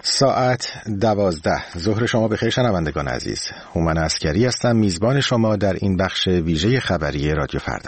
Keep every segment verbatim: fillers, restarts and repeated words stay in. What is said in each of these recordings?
ساعت دوازده. ظهر شما بخیر شنوندگان عزیز. هومن عسکری هستم، میزبان شما در این بخش ویژه خبری رادیو فردا.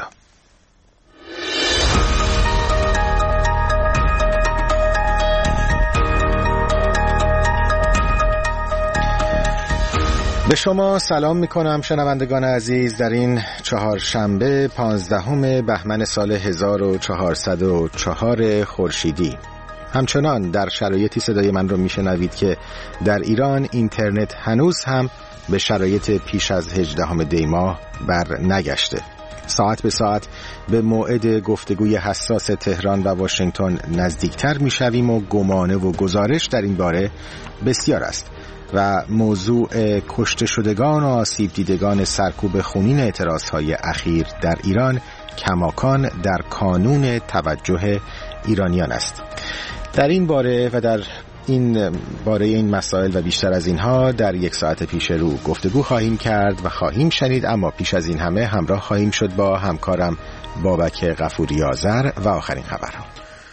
به شما سلام میکنم شنوندگان عزیز در این چهارشنبه پانزدهم بهمن سال هزار و چهارصد و چهار خورشیدی. همچنان در شرایطی صدای من رو میشنوید که در ایران اینترنت هنوز هم به شرایط پیش از هجدهم دی ماه بر نگشته. ساعت به ساعت به موعد گفتگوی حساس تهران و واشنگتن نزدیکتر میشویم و گمانه و گزارش در این باره بسیار است و موضوع کشته شدگان و آسیب دیدگان سرکوب خونین اعتراضهای اخیر در ایران کماکان در کانون توجه ایرانیان است. در این باره و در این باره این مسائل و بیشتر از اینها در یک ساعت پیش رو گفتگو خواهیم کرد و خواهیم شنید، اما پیش از این همه همراه خواهیم شد با همکارم بابک غفوری آذر و آخرین خبرها.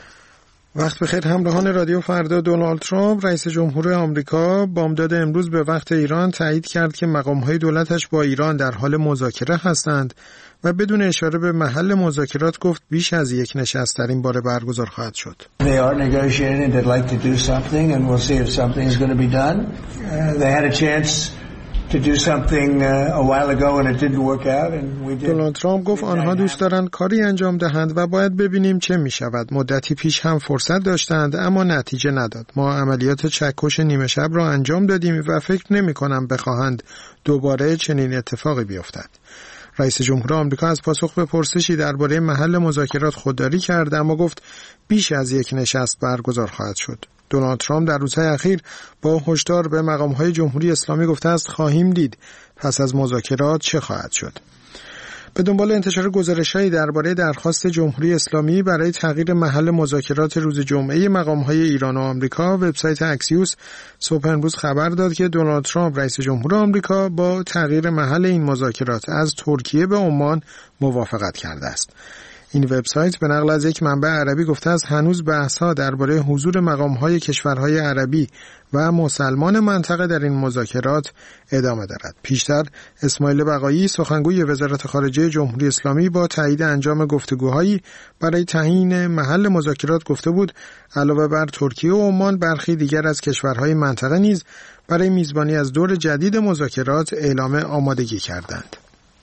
وقت بخیر همراهان رادیو فردا. دونالد ترامپ رئیس جمهور آمریکا بامداد امروز به وقت ایران تایید کرد که مقام‌های دولتش با ایران در حال مذاکره هستند و بدون اشاره به محل مذاکرات گفت بیش از یک نشست در این باره برگزار خواهد شد. They are negotiating and they'd like to do something and we'll see if something is going to be done. Uh, they had a chance to do something uh, a while ago and it didn't work out and we did. دونالد ترامپ گفت آنها دوست دارند کاری انجام دهند و باید ببینیم چه می شود. مدتی پیش هم فرصت داشتند اما نتیجه نداد. ما عملیات چکش نیمه شب را انجام دادیم و فکر نمی کنم بخواهند دوباره چنین اتفاقی بیفتد. رئیس جمهور آمریکا از پاسخ به پرسشی درباره محل مذاکرات خودداری کرد اما گفت بیش از یک نشست برگزار خواهد شد. دونالد ترامپ در روزهای اخیر با هشدار به مقام‌های جمهوری اسلامی گفته است خواهیم دید پس از مذاکرات چه خواهد شد. به دنبال انتشار گزارش‌هایی درباره درخواست جمهوری اسلامی برای تغییر محل مذاکرات روز جمعه مقام‌های ایران و آمریکا، وبسایت اکسیوس صبح امروز خبر داد که دونالد ترامپ رئیس جمهور آمریکا با تغییر محل این مذاکرات از ترکیه به عمان موافقت کرده است. این وبسایت به نقل از یک منبع عربی گفته است هنوز بحث‌ها درباره حضور مقام‌های کشورهای عربی و مسلمان منطقه در این مذاکرات ادامه دارد. پیشتر اسماعیل بقایی سخنگوی وزارت خارجه جمهوری اسلامی با تایید انجام گفتگوهایی برای تعیین محل مذاکرات گفته بود علاوه بر ترکیه و عمان برخی دیگر از کشورهای منطقه نیز برای میزبانی از دور جدید مذاکرات اعلام آمادگی کردند.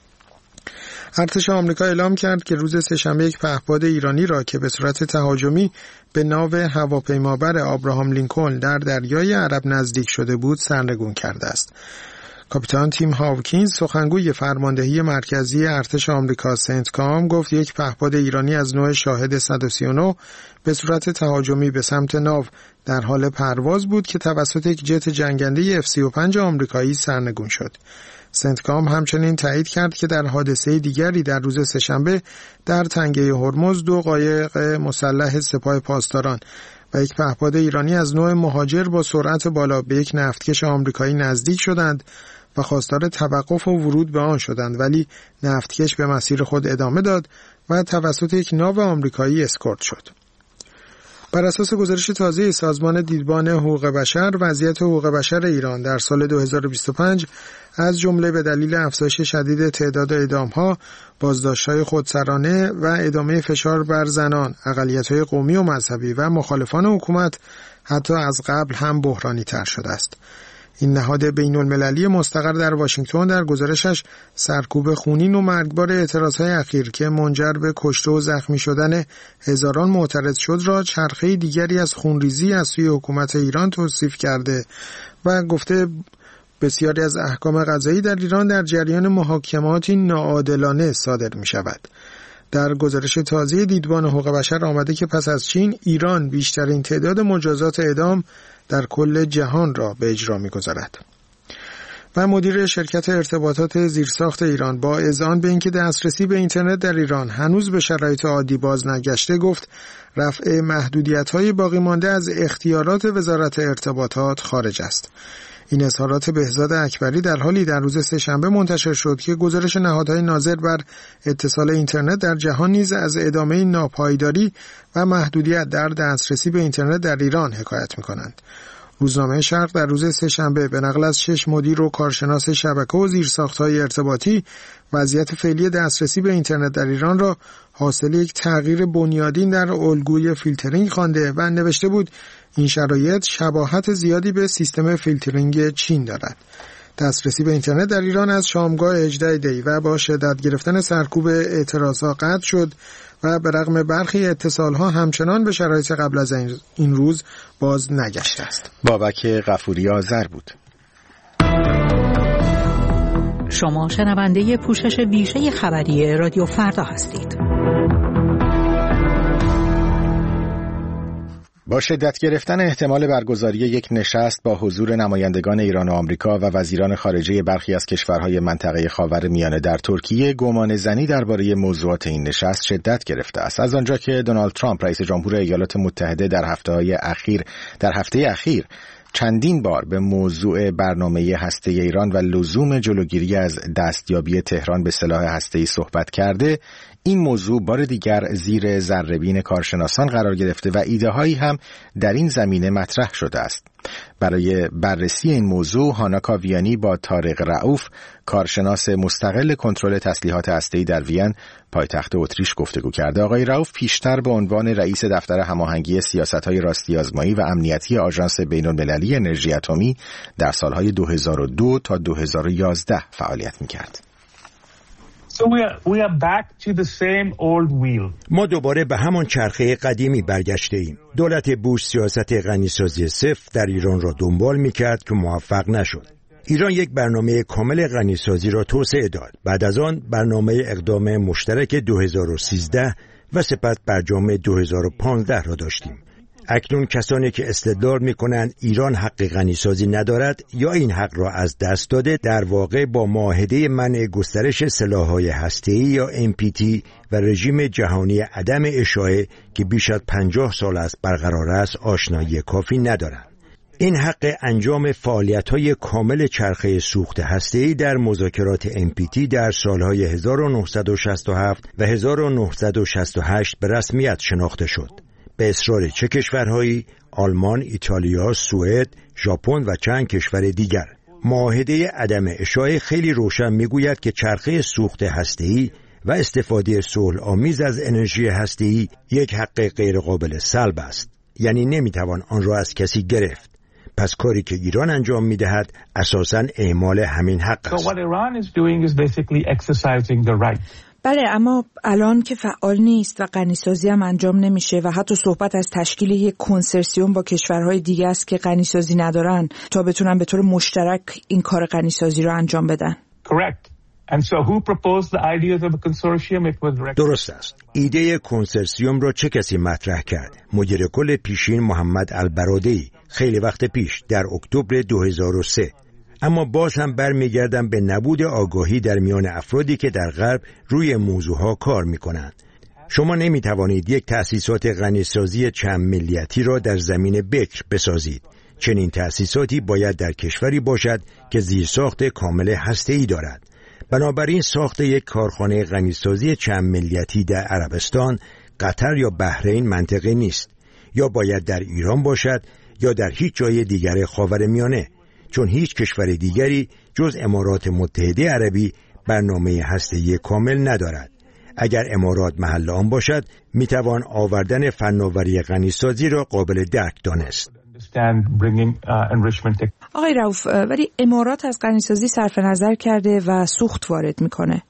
ارتش آمریکا اعلام کرد که روز سه‌شنبه یک پهپاد ایرانی را که به صورت تهاجمی به ناو هواپیمابر آبراهام لینکلن در دریای عرب نزدیک شده بود سرنگون کرده است. کاپیتان تیم هاوکینز سخنگوی فرماندهی مرکزی ارتش آمریکا سنتکام گفت یک پهپاد ایرانی از نوع شاهد صد و سی و نه به صورت تهاجمی به سمت ناو در حال پرواز بود که توسط یک جت جنگنده اف سی و پنج آمریکایی سرنگون شد. سنتکام همچنین تایید کرد که در حادثه دیگری در روز سه‌شنبه در تنگه هرمز دو قایق مسلح سپاه پاسداران و یک پهپاد ایرانی از نوع مهاجر با سرعت بالا به یک نفتکش آمریکایی نزدیک شدند و خواستار توقف و ورود به آن شدند، ولی نفتکش به مسیر خود ادامه داد و توسط یک ناو آمریکایی اسکورت شد. بر اساس گزارش تازه سازمان دیدبان حقوق بشر، وضعیت حقوق بشر ایران در سال دو هزار و بیست و پنج از جمله به دلیل افزایش شدید تعداد اعدام‌ها، بازداشت‌های خودسرانه و ادامه فشار بر زنان، اقلیت‌های قومی و مذهبی و مخالفان حکومت حتی از قبل هم بحرانی‌تر شده است. این نهاد بین‌المللی مستقر در واشنگتن در گزارشش سرکوب خونین و مرگبار اعتراضهای اخیر که منجر به کشته و زخمی شدن هزاران معترض شد را چرخه دیگری از خونریزی از سوی حکومت ایران توصیف کرده و گفته بسیاری از احکام قضایی در ایران در جریان محاکماتی ناعادلانه صادر می شود. در گزارش تازه دیدبان حقوق بشر آمده که پس از چین، ایران بیشترین تعداد مجازات اعدام در کل جهان را به اجرا می‌گذارد. و مدیر شرکت ارتباطات زیرساخت ایران با اذعان به اینکه دسترسی به اینترنت در ایران هنوز به شرایط عادی باز نگشته گفت رفع محدودیت‌های باقی مانده از اختیارات وزارت ارتباطات خارج است. این اظهارات بهزاد اکبری در حالی در روز سه‌شنبه منتشر شد که گزارش نهادهای ناظر بر اتصال اینترنت در جهان نیز از ادامه ناپایداری و محدودیت در دسترسی به اینترنت در ایران حکایت می‌کنند. روزنامه شرق در روز سه‌شنبه به نقل از شش مدیر و کارشناس شبکه و زیرساخت‌های ارتباطی وضعیت فعلی دسترسی به اینترنت در ایران را حاصل یک تغییر بنیادین در الگوی فیلترینگ خوانده و نوشته بود این شرایط شباهت زیادی به سیستم فیلترینگ چین دارد. دسترسی به اینترنت در ایران از شامگاه هجدهم دی و با شدت گرفتن سرکوب اعتراضها قطع شد و به رغم برخی اتصالها همچنان به شرایط قبل از این روز باز نگشته است. بابک غفوری آذر بود. شما شنونده پوشش ویژه خبری رادیو فردا هستید. با شدت گرفتن احتمال برگزاری یک نشست با حضور نمایندگان ایران و آمریکا و وزیران خارجه برخی از کشورهای منطقه خاورمیانه در ترکیه، گمان زنی درباره موضوعات این نشست شدت گرفته است. از آنجا که دونالد ترامپ رئیس جمهور ایالات متحده در هفته‌های اخیر در هفته اخیر چندین بار به موضوع برنامه هسته ایران و لزوم جلوگیری از دستیابی تهران به سلاح هسته‌ای صحبت کرده، این موضوع بار دیگر زیر ذره‌بین کارشناسان قرار گرفته و ایده‌هایی هم در این زمینه مطرح شده است. برای بررسی این موضوع هانا کاویانی با طارق رؤوف، کارشناس مستقل کنترل تسلیحات هسته‌ای در وین، پایتخت اتریش گفتگو کرده. آقای رؤوف پیشتر به عنوان رئیس دفتر هماهنگی سیاست‌های راستی آزمایی و امنیتی آژانس بین‌المللی انرژی اتمی در سال‌های دو هزار و دو تا دو هزار و یازده فعالیت می‌کرد. So we are, we are back to the same old wheel. ما دوباره به همان چرخه قدیمی برگشته ایم. دولت بوش سیاست غنیسازی صفر در ایران را دنبال می‌کرد که موفق نشد. ایران یک برنامه کامل غنیسازی را توسعه داد. بعد از آن برنامه اقدام مشترک دو هزار و سیزده و سپس برجام دو هزار و پانزده را داشتیم. اکنون کسانی که استدلال می‌کنند ایران حق غنیسازی ندارد یا این حق را از دست داده، در واقع با معاهده منع گسترش سلاح‌های هسته‌ای یا ام پی تی و رژیم جهانی عدم اشاعه که بیش از پنجاه سال است برقرار است آشنایی کافی ندارند. این حق انجام فعالیت‌های کامل چرخه سوخت هسته‌ای در مذاکرات ام پی تی در سال‌های هزار و نهصد و شصت و هفت و هزار و نهصد و شصت و هشت به رسمیت شناخته شد. به اصرار چه کشورهایی؟ آلمان، ایتالیا، سوئد، ژاپن و چند کشور دیگر. معاهده عدم اشاعه خیلی روشن میگوید که چرخه سوخت هسته‌ای و استفاده صلح‌آمیز از انرژی هسته‌ای یک حق غیرقابل سلب است. یعنی نمیتوان آن را از کسی گرفت. پس کاری که ایران انجام میدهد اساساً اعمال همین حق است. So what Iran is doing is basically exercising the right. بله، اما الان که فعال نیست و غنیسازی هم انجام نمیشه و حتی صحبت از تشکیل یک کنسرسیوم با کشورهای دیگه است که غنیسازی ندارن تا بتونن به طور مشترک این کار غنیسازی رو انجام بدن. Correct. And so who proposed the ideas of the consortium? It was درست است. ایده کنسرسیوم را چه کسی مطرح کرد؟ مدیر کل پیشین محمد البرادعی خیلی وقت پیش در اکتبر دو هزار و سه. اما باز هم برمیگردم به نبود آگاهی در میان افرادی که در غرب روی موضوعها کار میکنند. شما نمیتوانید یک تأسیسات غنیسازی چند ملیتی را در زمین بکر بسازید. چنین تأسیساتی باید در کشوری باشد که زیرساخت کامل هسته‌ای دارد. بنابراین ساخت یک کارخانه غنیسازی چند ملیتی در عربستان، قطر یا بحرین منطقی نیست. یا باید در ایران باشد یا در هیچ جای دیگر خاورمیانه، چون هیچ کشور دیگری جز امارات متحده عربی برنامه هسته‌ای کامل ندارد. اگر امارات محل آن باشد، میتوان آوردن فناوری غنیسازی را قابل درک دانست. آقای رؤوف، ولی امارات از غنیسازی صرف نظر کرده و سوخت وارد میکنه.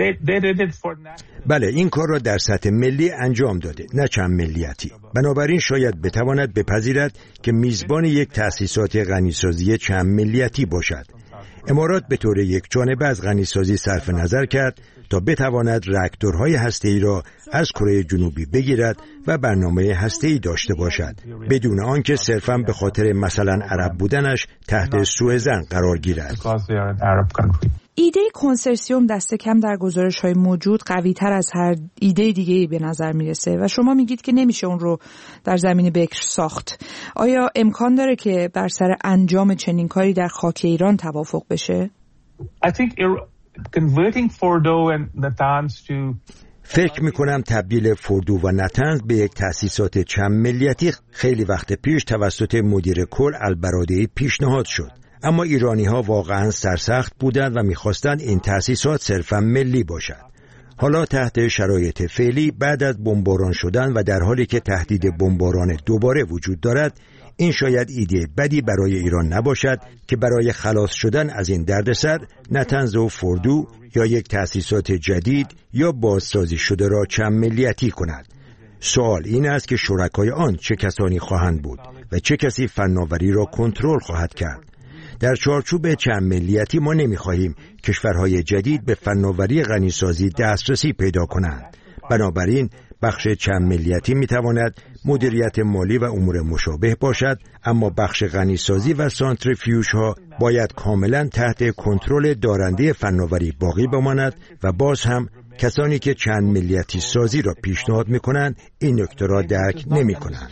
بله، این کار را در سطح ملی انجام داده، نه چند ملیتی. بنابراین شاید بتواند بپذیرد که میزبان یک تأسیسات غنیسازی چند ملیتی باشد. امارات به طور یک جانبه از غنیسازی صرف نظر کرد تا بتواند راکتورهای هسته‌ای را از کره جنوبی بگیرد و برنامه هسته‌ای داشته باشد، بدون آنکه صرفاً به خاطر مثلا عرب بودنش تحت سوء ظن قرار گیرد. ایده کنسرسیوم دست کم در گزارش‌های موجود قوی‌تر از هر ایده دیگه‌ای به نظر میرسه و شما میگید که نمیشه اون رو در زمین بکر ساخت. آیا امکان داره که بر سر انجام چنین کاری در خاک ایران توافق بشه؟ I think converting Fordo and Natanz to فکر میکنم تبدیل فوردو و نتنز به یک تأسیسات چند ملیتی خیلی وقت پیش توسط مدیر کل البرادعی پیشنهاد شد. اما ایرانی ها واقعا سرسخت بودند و میخواستند این تأسیسات صرفا ملی باشد. حالا تحت شرایط فعلی بعد از بمباران شدن و در حالی که تهدید بمباران دوباره وجود دارد، این شاید ایده بدی برای ایران نباشد که برای خلاص شدن از این دردسر نتنز و فوردو یا یک تأسیسات جدید یا بازسازی شده را چند ملیتی کند. سوال این است که شرکای آن چه کسانی خواهند بود و چه کسی فناوری را کنترل خواهد کرد. در چارچوب چند ملیتی ما نمی‌خواهیم کشورهای جدید به فناوری غنیسازی دسترسی پیدا کنند. بنابراین بخش چند ملیتی می‌تواند مدیریت مالی و امور مشابه باشد، اما بخش غنیسازی و سانتریفیوژها باید کاملا تحت کنترل دارنده فناوری باقی بماند و باز هم کسانی که چند ملیتی سازی را پیشنهاد می‌کنند این نکته را درک نمی‌کنند.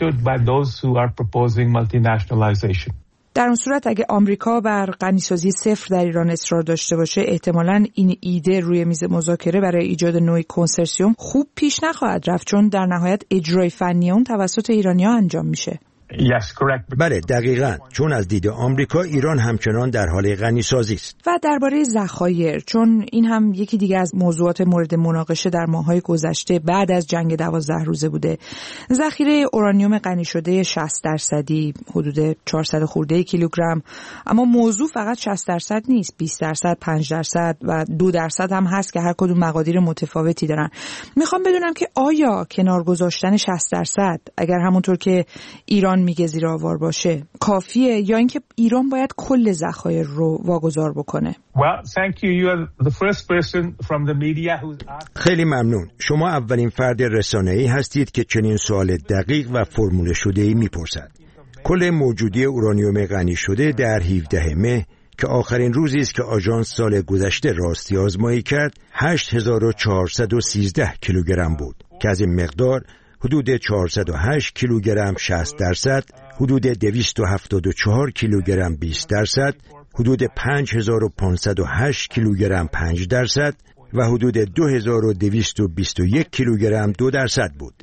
در اون صورت اگه آمریکا بر غنیسازی صفر در ایران اصرار داشته باشه، احتمالاً این ایده روی میز مذاکره برای ایجاد نوعی کنسرسیوم خوب پیش نخواهد رفت، چون در نهایت اجرای فنی اون توسط ایرانی‌ها انجام میشه. Yes, correct. بله دقیقاً، چون از دید آمریکا ایران همچنان در حال غنیسازی است. و درباره ذخایر، چون این هم یکی دیگه از موضوعات مورد مناقشه در ماه‌های گذشته بعد از جنگ دوازده روزه بوده. ذخیره اورانیوم غنی شده شصت درصدی، حدود چهارصد خورده کیلوگرم، اما موضوع فقط شصت درصد نیست، بیست درصد، پنج درصد و دو درصد هم هست که هر کدوم مقادیر متفاوتی دارن. میخوام بدونم که آیا کنار گذاشتن شصت درصد اگر همونطور که ایران میگه زیر آوار باشه کافیه، یا اینکه ایران باید کل ذخایر رو واگذار بکنه؟ Well, thank you. You are the first person from the media who's asked. خیلی ممنون. شما اولین فرد رسانه‌ای هستید که چنین سوال دقیق و فرموله شده‌ای میپرسد. کل موجودی اورانیوم غنی شده در هفدهم مه که آخرین روزی است که آژانس سال گذشته راستی آزمایی کرد، هشت هزار و چهارصد و سیزده کیلوگرم بود که از این مقدار حدود چهارصد و هشت کیلوگرم شصت درصد، حدود دویست و هفتاد و چهار کیلوگرم بیست درصد، حدود پنج هزار و پانصد و هشت کیلوگرم پنج درصد و حدود دو هزار و دویست و بیست و یک کیلوگرم دو درصد بود.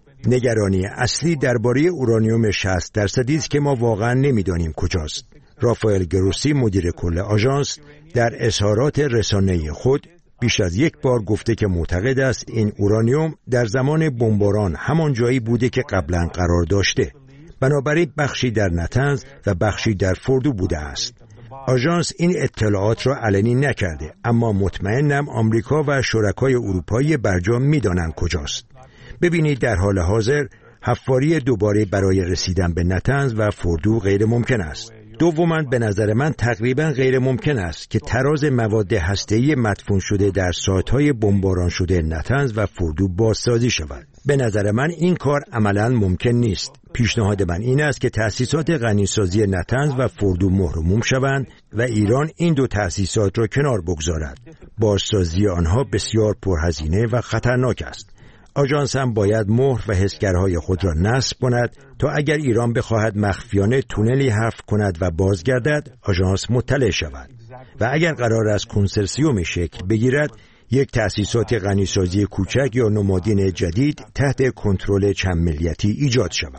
نگرانی اصلی درباره اورانیوم شصت درصدی است که ما واقعا نمیدانیم کجاست. رافائل گروسی مدیر کل آژانس در اظهارات رسانه‌ای خود بیش از یک بار گفته که معتقد است این اورانیوم در زمان بمباران همان جایی بوده که قبلا قرار داشته. بنابراین بخشی در نتنز و بخشی در فوردو بوده است. آژانس این اطلاعات را علنی نکرده، اما مطمئنم آمریکا و شرکای اروپایی برجام می‌دانند کجاست. ببینید در حال حاضر حفاری دوباره برای رسیدن به نتنز و فوردو غیر ممکن است. دوماً به نظر من تقریباً غیر ممکن است که تراز مواد هسته‌ای مدفون شده در سایت‌های بمباران شده نتنز و فوردو بازسازی شود. به نظر من این کار عملاً ممکن نیست. پیشنهاد من این است که تأسیسات غنیسازی نتنز و فوردو مهر و موم شوند و ایران این دو تأسیسات را کنار بگذارد. بازسازی آنها بسیار پرهزینه و خطرناک است. آژانس هم باید مهر و حسگرهای خود را نصب کند تا اگر ایران بخواهد مخفیانه تونلی حفر کند و بازگردد، آژانس مطلع شود و اگر قرار است کنسرسیوم شکل بگیرد، یک تأسیسات غنیسازی کوچک یا نمادین جدید تحت کنترل چند ملیتی ایجاد شود.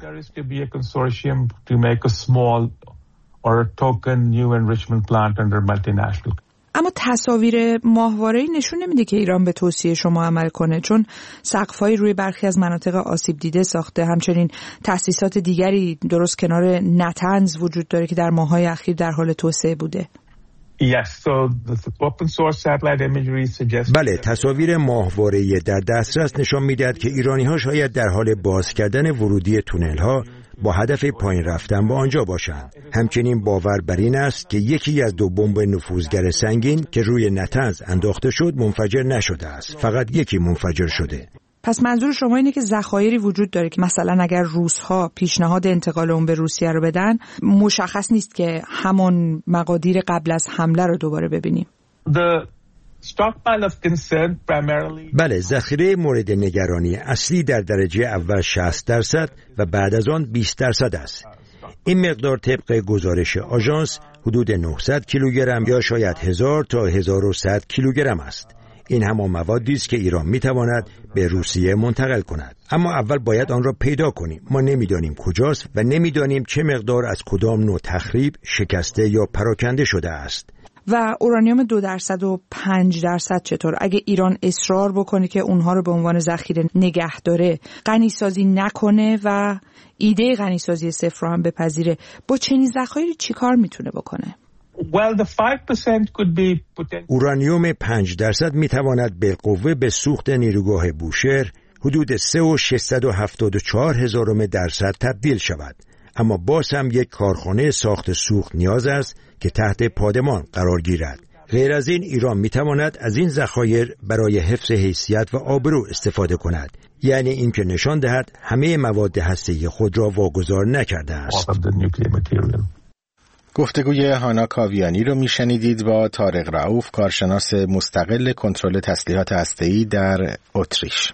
اما تصاویر ماهواره‌ای نشون نمیده که ایران به توصیه شما عمل کنه، چون سقف‌های روی برخی از مناطق آسیب دیده ساخته. همچنین تأسیسات دیگری درست کنار نتنز وجود داره که در ماه‌های اخیر در حال توسعه بوده. Yes, so the open source satellite imagery suggests. بله، تصاویر ماهواره‌ای در دسترس نشان می‌دهد که ایرانی‌ها شاید در حال باز کردن ورودی تونل‌ها با هدف پایین رفتن به آنجا باشند. همچنین باور بر این است که یکی از دو بمب نفوذگر سنگین که روی نتنز انداخته شد منفجر نشده است، فقط یکی منفجر شده. پس منظور شما اینه که ذخایری وجود داره که مثلا اگر روس‌ها پیشنهاد انتقال اون به روسیه رو بدن، مشخص نیست که همون مقادیر قبل از حمله رو دوباره ببینیم. The stockpile of concern primarily. بله، ذخیره مورد نگرانی اصلی در درجه اول شصت درصد و بعد از آن بیست درصد است. این مقدار طبق گزارش آژانس حدود نهصد کیلوگرم یا شاید هزار تا هزار و صد کیلوگرم است. این همان موادی است که ایران میتواند به روسیه منتقل کند، اما اول باید آن را پیدا کنیم. ما نمیدانیم کجاست و نمیدانیم چه مقدار از کدام نوع تخریب شکسته یا پراکنده شده است. و اورانیوم دو درصد و پنج درصد چطور؟ اگه ایران اصرار بکنه که اونها رو به عنوان ذخیره نگه داره، غنیسازی نکنه و ایده غنیسازی صفر رو هم بپذیره، با چنین ذخایری چیکار میتونه بکنه؟ Well, the five percent could be potential. اورانیوم پنج درصد میتواند بالقوه به سوخت نیروگاه بوشهر حدود سه و ششصد و هفتاد و چهار هزارم درصد تبدیل شود، اما باز هم یک کارخانه ساخت سوخت نیاز است که تحت پادمان قرار گیرد. غیر از این ایران میتواند از این ذخایر برای حفظ حیثیت و آبرو استفاده کند، یعنی اینکه نشان دهد همه مواد هسته‌ای خود را واگذار نکرده است. گفتگوی هانا کاویانی رو میشنیدید با طارق رؤوف، کارشناس مستقل کنترل تسلیحات هسته‌ای در اتریش.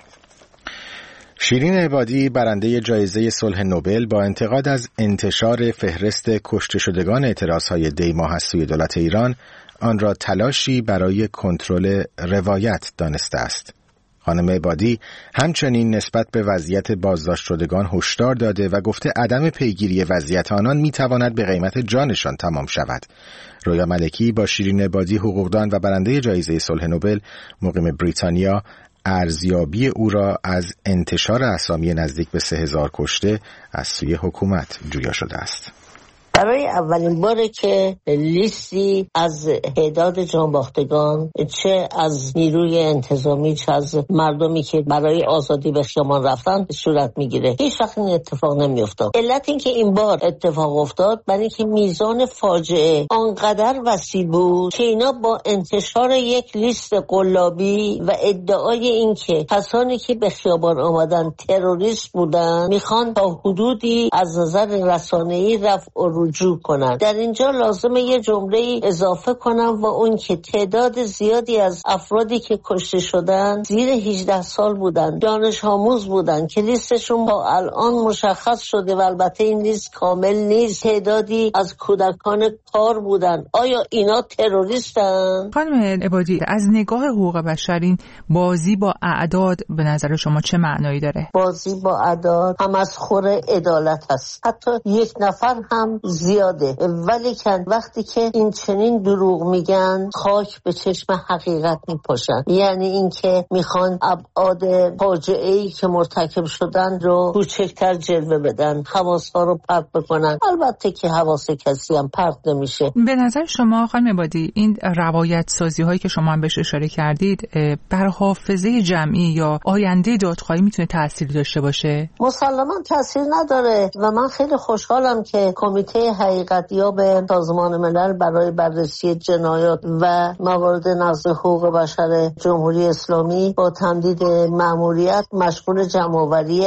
شیرین عبادی برنده جایزه صلح نوبل با انتقاد از انتشار فهرست کشته شدگان اعتراضهای دی ماه از سوی دولت ایران آن را تلاشی برای کنترل روایت دانسته است. خانم عبادی همچنین نسبت به وضعیت بازداشت شدگان هشدار داده و گفته عدم پیگیری وضعیت آنان میتواند به قیمت جانشان تمام شود. رویا ملکی با شیرین عبادی حقوقدان و برنده جایزه صلح نوبل مقیم بریتانیا ارزیابی او را از انتشار اسامی نزدیک به سه هزار کشته از سوی حکومت جویا شده است. برای اولین باره که لیستی از تعداد جانباختگان، چه از نیروی انتظامی چه از مردمی که برای آزادی به خیابان رفتن صورت میگیره، هیچ وقت این اتفاق نمیافتاد. علت این که این بار اتفاق افتاد برای اینکه میزان فاجعه آنقدر وسیع بود که اینا با انتشار یک لیست قلابی و ادعای این که کسانی که به خیابان آمدن تروریست بودن میخوان تا حدودی از نظر رسانه‌ای رفع و رجوع کنند. در اینجا لازمه یه جمله اضافه کنم و اون که تعداد زیادی از افرادی که کشته شدن زیر هجده سال بودن، دانش آموز بودن که لیستشون با الان مشخص شده و البته این لیست کامل نیست. تعدادی از کودکان کار بودن. آیا اینا تروریستن؟ خانم عبادی، از نگاه حقوق بشر این بازی با اعداد به نظر شما چه معنایی داره؟ بازی با اعداد هم از خور عدالت هست. حتی یک نفر هم زیاده، ولی کن وقتی که این چنین دروغ میگن خاک به چشم حقیقت میپاشن. یعنی اینکه میخوان ابعاد فاجعه‌ای که مرتکب شدن رو کوچکتر جلوه بدن، حواس‌ها رو پرت بکنن. البته که حواس کسی هم پرت نمیشه. به نظر شما خانم عبادی این روایت سازی هایی که شما هم بهش اشاره کردید بر حافظه جمعی یا آینده دادخواهی میتونه تأثیری داشته باشه؟ مسلماً تأثیر نداره و من خیلی خوشحالم که کمیته حقیقتیاب سازمان ملل برای بررسی جنایات و موارد نقض حقوق بشر جمهوری اسلامی با تمدید مأموریت مشغول جمع‌آوری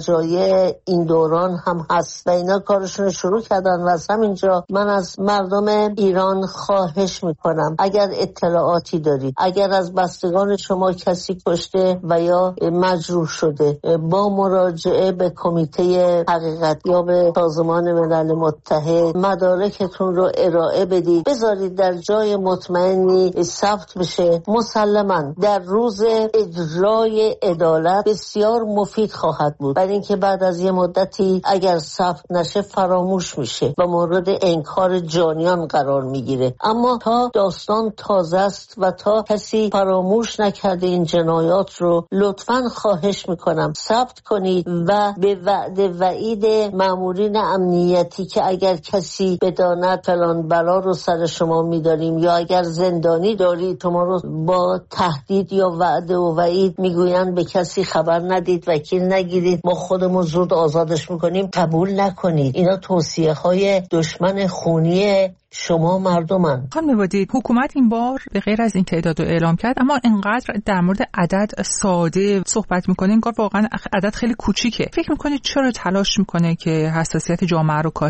فجایع این دوران هم هست و اینا کارشون شروع کردن. و از همینجا من از مردم ایران خواهش میکنم اگر اطلاعاتی دارید، اگر از بستگان شما کسی کشته و یا مجروح شده، با مراجعه به کمیته حقیقتیاب سازمان ملل متحد مدارکتون رو ارائه بدید، بذارید در جای مطمئنی ثبت بشه. مسلماً در روز اجرای عدالت بسیار مفید خواهد بود، برای اینکه بعد از یه مدتی اگر ثبت نشه فراموش میشه و مورد انکار جانیان قرار میگیره. اما تا داستان تازه است و تا کسی فراموش نکرده این جنایات رو، لطفاً خواهش میکنم ثبت کنید و به وعده وعید مامورین امنیتی که اگر کسی بداند فلان بلا رو سر شما میداریم یا اگر زندانی دارید شما رو با تهدید یا وعده و وعید میگویند به کسی خبر ندید، وکیل نگیرید، ما خودمون زود آزادش میکنیم، قبول نکنید. اینا توصیه های دشمن خونی شما مردمن. خانم عبادی، حکومت این بار به غیر از این تعداد رو اعلام کرد اما انقدر در مورد عدد ساده صحبت میکنه انگار واقعا عدد خیلی کوچیکه. فکر میکنید چرا تلاش میکنه که حساسیت جامعه رو کاهش بده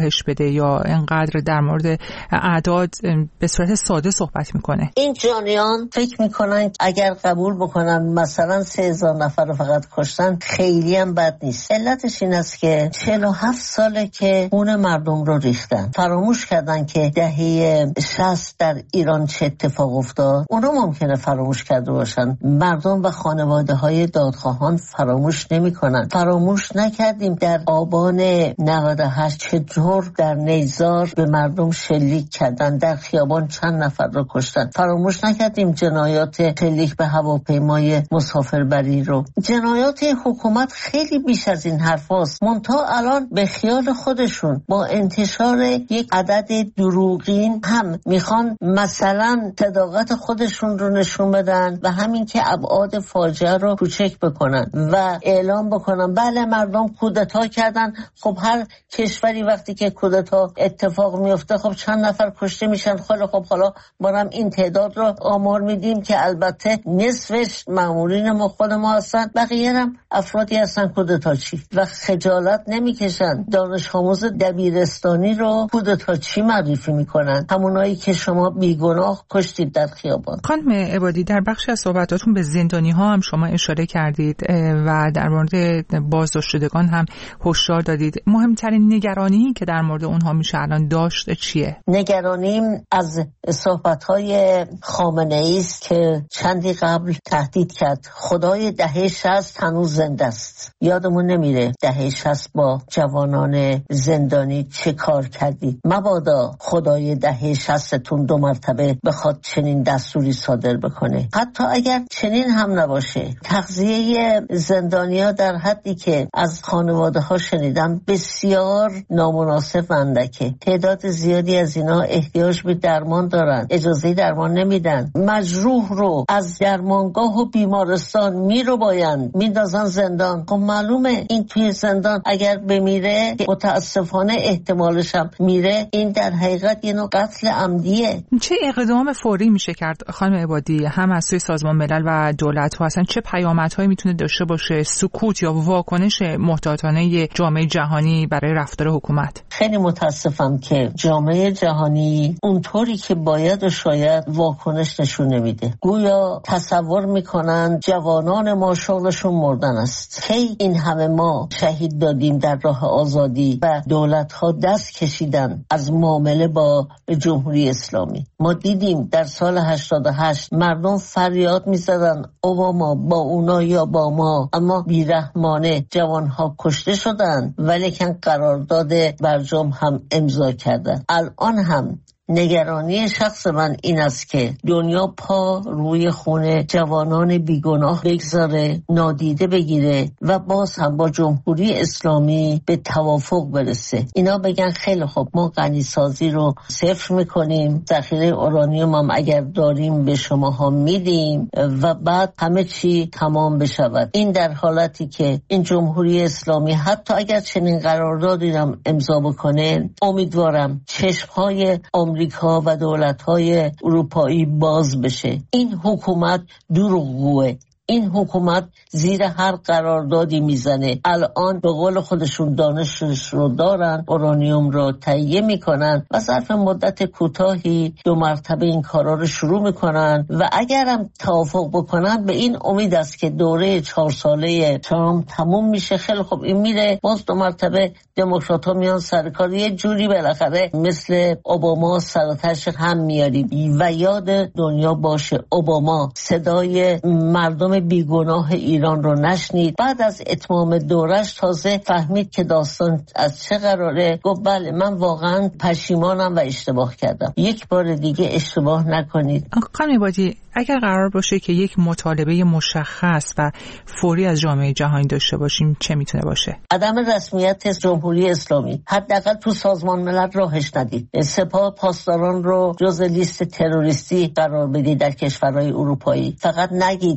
یا اینقدر در مورد اعداد به صورت ساده صحبت میکنه؟ این جانیان فکر میکنن اگر قبول بکنن مثلا سه هزار نفر رو فقط کشتن خیلی هم بد نیست. علتش این است که چهل و هفت ساله که خون مردم رو ریختن. فراموش کردن که دهه شصت در ایران چه اتفاق افتاد. اونا ممکنه فراموش کرده باشن، مردم و خانواده های دادخواهان فراموش نمی کنن. فراموش نکردیم در آبان نود و هشت چطور در نیزار به مردم شلیک کردن، در خیابان چند نفر رو کشتن. فراموش نکردیم جنایات شلیک به هواپیمای مسافربری رو. جنایات حکومت خیلی بیش از این حرف هاست. منتها الان به خیال خودشون با انتشار یک عدد دروغین هم میخوان مثلا صداقت خودشون رو نشون بدن و همین که ابعاد فاجعه رو کوچک بکنن و اعلام بکنن بله مردم کودتا کردن. خب هر کشوری وقتی که کودتا اتفاق میفته خب چند نفر کشته میشن. خیلی خب حالا ما هم این تعداد رو آمار میدیم که البته نصفش مامورین ما خود ما هستن، بقیه هم افرادی هستن کودتاچی و خجالت نمیکشن. دانش آموز دبیرستانی رو کودتاچی معرفی میکنن، همونایی که شما بیگناه کشتید در خیابان. خانم عبادی، در بخشی از صحبتاتون به زندانی ها هم شما اشاره کردید و در مورد بازداشت شدگان هم هشدار دادید. مهمترین نگرانی که در مورد اونها میشه الان داشت چیه؟ نگرانیم از صحبت‌های خامنه‌ای است که چندی قبل تهدید کرد خدای دهه شصت هنوز زنده است. یادمون نمیره دهه شصت با جوانان زندانی چه کار کردید. مبادا خدای دهه شصتتون دو مرتبه بخواد چنین دستوری صادر بکنه. حتی اگر چنین هم نباشه، تغذیه زندانیا در حدی که از خانواده ها شنیدم بسیار نامناسب و اندکه. تعداد زیادی از اینا احتیاج به درمان دارن، اجازه درمان نمیدن. مجروح رو از درمانگاه و بیمارستان میرو باین میندازن زندان. خب معلومه این توی زندان اگر بمیره متاسفانه احتمالش هم میره. این در حقیقت یه نوع قتل عمدیه. چه اقدام فوری میشه کرد خانم عبادی هم از سوی سازمان ملل و دولت ها؟ اصلا چه پیامدهایی میتونه داشته باشه سکوت یا واکنش محتاطانه جامعه جهانی برای رفتار حکومت؟ خیلی متاسفم که جامعه جهانی اونطوری که باید و شاید واکنش نشون نمیده. گویا تصور میکنن جوانان ما شغلشون مردن است. کی این همه ما شهید دادیم در راه آزادی و دولت ها دست کشیدن از معامله با جمهوری اسلامی. ما دیدیم در سال هشتاد و هشت مردم فریاد میزدن اوباما با اونا یا با ما، اما بیرحمانه جوانها کشته شدن ولیکن قرارداد برجام هم امضا کردن. الان هم نگرانی شخص من این است که دنیا پا روی خون جوانان بیگناه بگذاره، نادیده بگیره و باز هم با جمهوری اسلامی به توافق برسه. اینا بگن خیلی خوب ما غنی سازی رو صفر میکنیم، ذخیره اورانیوم هم اگر داریم به شماها میدیم و بعد همه چی تمام بشود. این در حالتی که این جمهوری اسلامی حتی اگر چنین قراردادی هم امضا بکنه، امیدوارم چشمهای آمریکا و دولت‌های اروپایی باز بشه. این حکومت دروغگوه. این حکومت زیر هر قراردادی میزنه. الان به قول خودشون دانشش رو دارن، اورانیوم رو تهیه میکنن و ظرف مدت کوتاهی دو مرتبه این کارا رو شروع میکنن و اگرم توافق بکنن به این امید است که دوره چهار ساله ترامپ تموم میشه. خیلی خب این میره، باز دو مرتبه دموکرات‌ها میان سر کار، یه جوری بالاخره مثل اوباما سراتش هم میاریم. و یاد دنیا باشه اوباما صدای مردم بیگناه ایران رو نشنید. بعد از اتمام دورش تازه فهمید که داستان از چه قراره. گفت بله من واقعا پشیمانم و اشتباه کردم. یک بار دیگه اشتباه نکنید. خانم عبادی، اگر قرار باشه که یک مطالبه مشخص و فوری از جامعه جهانی داشته باشیم چه میتونه باشه؟ عدم رسمیت جمهوری اسلامی. حداقل تو سازمان ملل راهش ندید. سپاه پاسداران رو جز لیست تروریستی قرار بدید در کشورهای اروپایی. فقط نگید که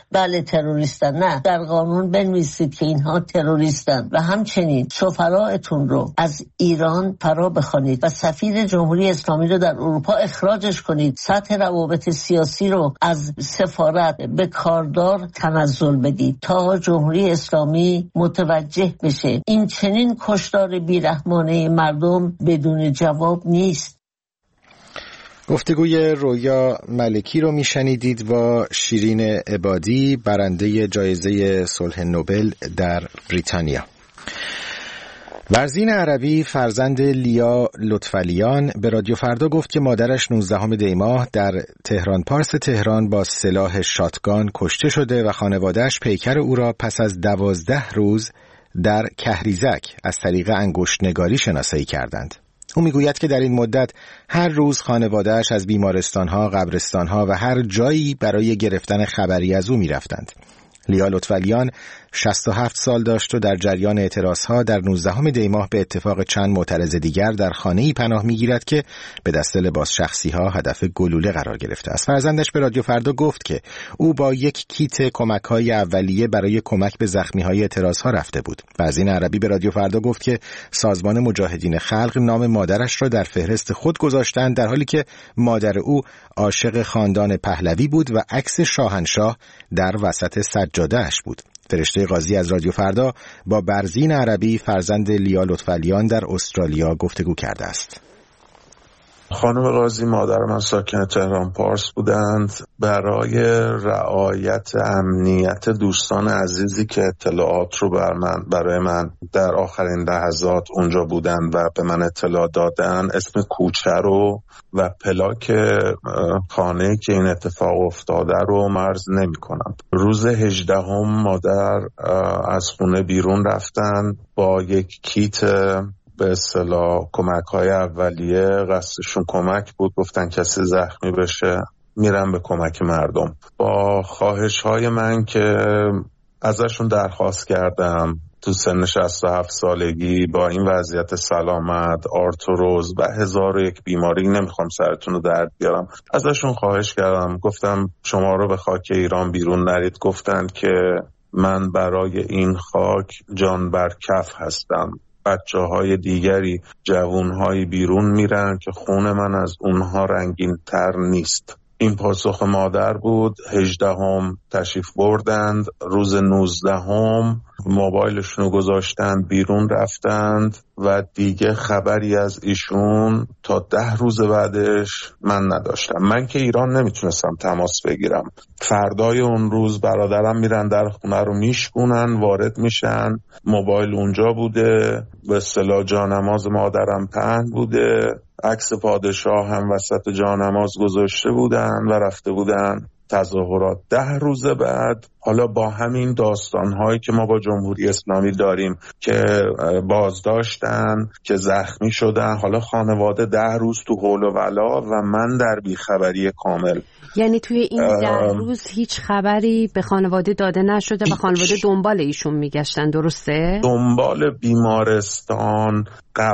بله تروریستن. نه، در قانون بنویسید که اینها تروریستن و همچنین سفرائتون رو از ایران فرا بخوانید و سفیر جمهوری اسلامی رو در اروپا اخراجش کنید. سطح روابط سیاسی رو از سفارت به کاردار تنزل بدید تا جمهوری اسلامی متوجه بشه این چنین کشتار بیرحمانه مردم بدون جواب نیست. گفتگوی رویا ملکی رو میشنیدید با شیرین عبادی، برنده جایزه صلح نوبل در بریتانیا. ورزین عربی فرزند لیا لطفعلیان به رادیو فردا گفت که مادرش نوزدهم دی ماه در تهران پارس تهران با سلاح شاتگان کشته شده و خانواده‌اش پیکر او را پس از دوازده روز در کهریزک از طریق انگشت‌نگاری شناسایی کردند. او میگوید که در این مدت هر روز خانواده‌اش از بیمارستان‌ها، قبرستان‌ها و هر جایی برای گرفتن خبری از او می‌رفتند. لیا لطفعلیان شصت و هفت سال داشت و در جریان اعتراضها در نوزدهم دی ماه به اتفاق چند معترض دیگر در خانه‌ای پناه می‌گیرد که به دست لباس شخصی‌ها هدف گلوله قرار گرفته است. فرزندش به رادیو فردا گفت که او با یک کیت کمک‌های اولیه برای کمک به زخمی‌های اعتراضها رفته بود. ورزین عربی به رادیو فردا گفت که سازمان مجاهدین خلق نام مادرش را در فهرست خود گذاشتند، در حالی که مادر او عاشق خاندان پهلوی بود و عکس شاهنشاه در وسط سجاده‌اش بود. فرشته قاضی از رادیو فردا با برزین عربی فرزند لیا لطفعلیان در استرالیا گفتگو کرده است. خانم قاضی مادر من ساکن تهران پارس بودند. برای رعایت امنیت دوستان عزیزی که اطلاعات رو بر من برای من در آخرین لحظات اونجا بودند و به من اطلاع دادن، اسم کوچه رو و پلاک خانه که این اتفاق افتاده رو مرز نمی کنم. روز هجدهم مادر از خونه بیرون رفتن با یک کیت به اصطلاح کمک های اولیه. قصدشون کمک بود، گفتن کسی زخمی بشه میرم به کمک مردم. با خواهش های من که ازشون درخواست کردم تو سن شصت و هفت سالگی با این وضعیت سلامت، آرتروز و هزار و یک بیماری، نمیخوام سرتون رو درد بیارم، ازشون خواهش کردم، گفتم شما رو به خاک ایران بیرون نرید. گفتن که من برای این خاک جان بر کف هستم. بچه های دیگری، جوون های بیرون میرن که خون من از اونها رنگین تر نیست. این پاسخ مادر بود. هجدهم تشریف بردند. روز نوزدهم موبایلشون رو گذاشتند بیرون رفتند و دیگه خبری از ایشون تا ده روز بعدش من نداشتم. من که ایران نمیتونستم تماس بگیرم. فردای اون روز برادرم میرن در خونه رو میشکونن، وارد میشن، موبایل اونجا بوده، به اصطلاح جانماز مادرم پهن بوده، عکس پادشاه هم وسط جانماز گذاشته بودن و رفته بودن تظاهرات. ده روز بعد حالا با همین داستان‌هایی که ما با جمهوری اسلامی داریم که بازداشتن، که زخمی شدن، حالا خانواده ده روز تو حول و ولا و من در بیخبری کامل. یعنی توی این ده روز هیچ خبری به خانواده داده نشده و خانواده دنبال ایشون میگشتن، درسته؟ دنبال بیمارستان،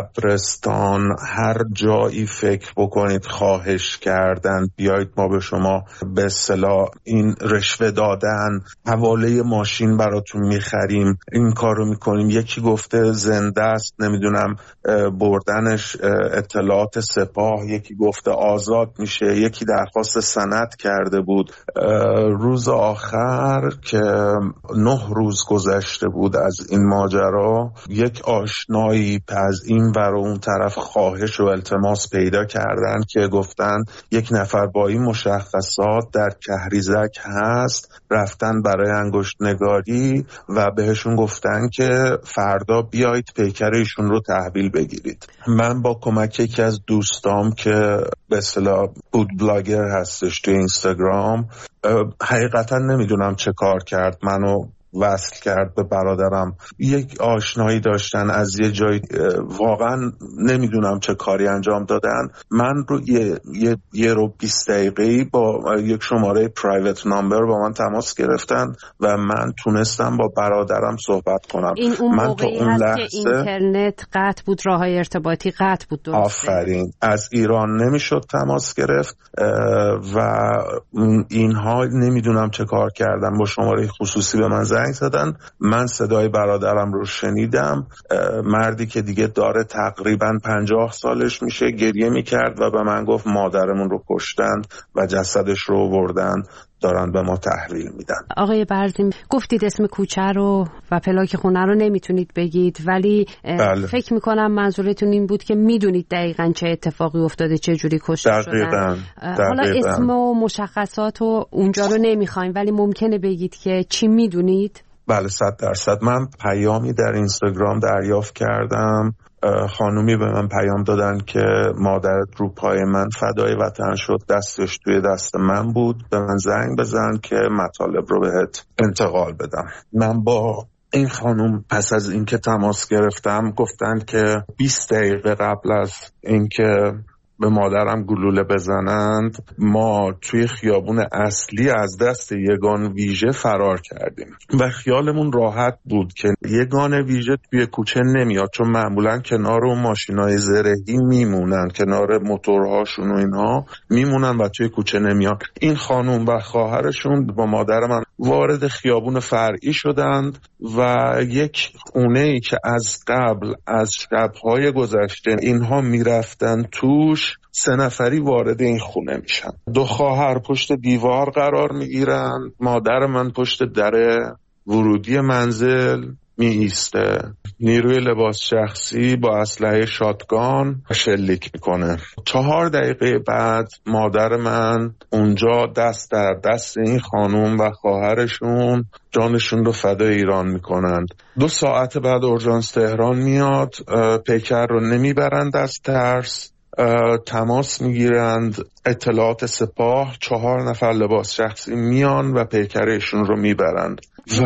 قبرستان، هر جایی فکر بکنید خواهش کردن بیایید ما به شما به اصطلاح این رشوه دادن، حواله ماشین براتون میخریم، این کارو میکنیم. یکی گفته زنده است، نمیدونم بردنش اطلاعات سپاه، یکی گفته آزاد میشه، یکی درخواست سند کرده بود. روز آخر که نه روز گذشته بود از این ماجرا، یک آشنایی از این ور و اون طرف خواهش و التماس پیدا کردن که گفتن یک نفر با این مشخصات در کهریزک هست، رفتن برای انگشت نگاری و بهشون گفتن که فردا بیایید پیکر ایشون رو تحویل بگیرید. من با کمک یکی از دوستام که به اصطلاح فود بلاگر هستش تو اینستاگرام، حقیقتا نمیدونم چه کار کرد، منو وصل کرد به برادرم. یک آشنایی داشتن از یه جای، واقعا نمیدونم چه کاری انجام دادن. من رو یه یه, یه رو بیست دقیقه‌ای با یک شماره پرایوت نامبر با من تماس گرفتن و من تونستم با برادرم صحبت کنم. این اون من موقعی اون هست لحظه که اینترنت قطع بود، راه‌های ارتباطی قطع بود. درسته؟ آفرین. از ایران نمیشد تماس گرفت و اینها نمیدونم چه کار کردن، با شماره خصوصی به من زنگ زدن. من صدای برادرم رو شنیدم، مردی که دیگه داره تقریبا پنجاه سالش میشه گریه میکرد و به من گفت مادرمون رو کشتن و جسدش رو آوردن دارن به ما تحویل میدن. آقای برزین، گفتید اسم کوچه رو و پلاک خونه رو نمیتونید بگید، ولی بله. فکر میکنم منظورتون این بود که میدونید دقیقاً چه اتفاقی افتاده، چه جوری کشته شدن. حالا اسم و مشخصات و اونجا رو نمیخوایم، ولی ممکنه بگید که چی میدونید؟ بله صد درصد. من پیامی در اینستاگرام دریافت کردم، خانومی به من پیام دادن که مادرت رو پای من فدای وطن شد، دستش توی دست من بود، به من زنگ بزن که مطالب رو بهت انتقال بدم. من با این خانوم پس از اینکه تماس گرفتم گفتن که بیست دقیقه قبل از اینکه به مادرم گلوله بزنند ما توی خیابون اصلی از دست یگان ویژه فرار کردیم و خیالمون راحت بود که یگان ویژه توی کوچه نمیاد، چون معمولا کنار اون ماشینای زرهی میمونن، کنار موتورهاشون و اینها میمونن و توی کوچه نمیاد. این خانوم و خواهرشون با مادر من وارد خیابون فرعی شدند و یک خونه‌ای که از قبل از شب‌های گذشته اینها میرفتن توش، سه نفری وارد این خونه میشن. دو خواهر پشت دیوار قرار میگیرن، مادر من پشت در ورودی منزل می ایسته، نیروی لباس شخصی با اسلحه شاتگان شلیک میکنه. چهار دقیقه بعد مادر من اونجا دست در دست این خانوم و خواهرشون جانشون رو فدای ایران میکنند. دو ساعت بعد اورژانس تهران میاد، پیکر رو نمیبرند از ترس، تماس میگیرند اطلاعات سپاه، چهار نفر لباس شخصی میان و پیکرشون رو میبرند و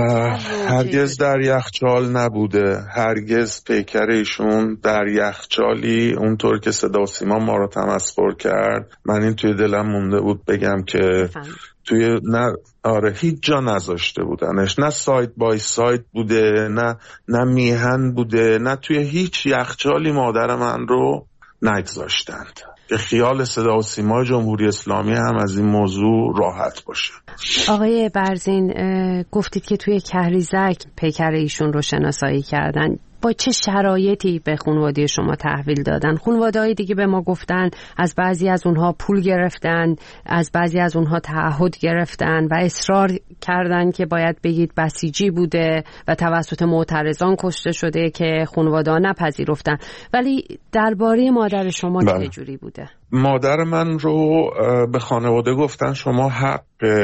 هرگز در یخچال نبوده، هرگز پیکرشون در یخچالی اونطور که صدا و سیما ما رو تمسخر کرد. من این توی دلم مونده بود بگم که توی نه آره هیچ جا نذاشته بودنش، نه ساید بای ساید بوده، نه نه میهن بوده، نه توی هیچ یخچالی مادر من رو نگذاشتند که خیال صدا و سیما جمهوری اسلامی هم از این موضوع راحت باشه. آقای برزین، گفتید که توی کهریزک پیکر ایشون رو شناسایی کردن. با چه شرایطی به خانواده شما تحویل دادن؟ خانواده‌های دیگه به ما گفتن از بعضی از اونها پول گرفتن، از بعضی از اونها تعهد گرفتن و اصرار کردن که باید بگید بسیجی بوده و توسط معترضان کشته شده که خانواده‌ها نپذیرفتن. ولی درباره مادر شما چه جوری بوده؟ مادر من رو به خانواده گفتن شما حق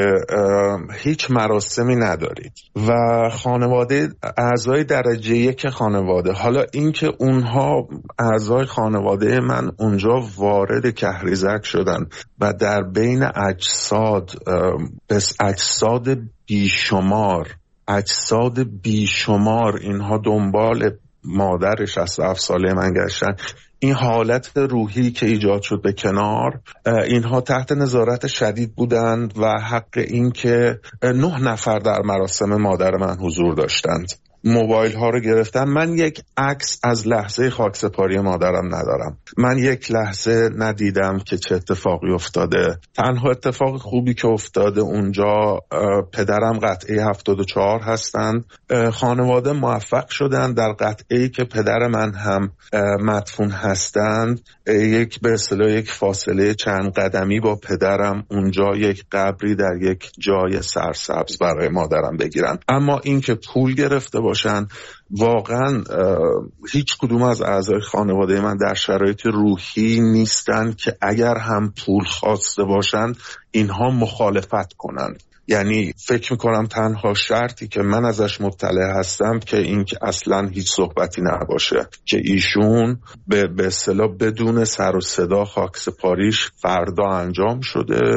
هیچ مراسمی ندارید و خانواده اعضای درجه یک خانواده، حالا اینکه اونها اعضای خانواده من اونجا وارد کهریزک شدن و در بین اجساد بس اجساد بیشمار اجساد بیشمار اینها دنبال مادر شصت و هفت ساله من گشتن، این حالت روحی که ایجاد شد به کنار، اینها تحت نظارت شدید بودند و حق این که نه نفر در مراسم مادر من حضور داشتند موبایل ها رو گرفتن. من یک عکس از لحظه خاکسپاری مادرم ندارم، من یک لحظه ندیدم که چه اتفاقی افتاده. تنها اتفاق خوبی که افتاده اونجا، پدرم قطعه هفتاد و چهار هستند، خانواده موفق شدن در قطعه‌ای که پدر من هم مدفون هستند یک به اصطلاح یک فاصله چند قدمی با پدرم اونجا یک قبری در یک جای سرسبز برای مادرم بگیرن. اما این که پول گرفته باشن، واقعا هیچ کدوم از اعضای خانواده من در شرایط روحی نیستن که اگر هم پول خواسته باشن اینها مخالفت کنند. یعنی فکر میکنم تنها شرطی که من ازش مطلع هستم که این که اصلا هیچ صحبتی نباشه، که ایشون به اصطلاح بدون سر و صدا خاکسپاریش فردا انجام شده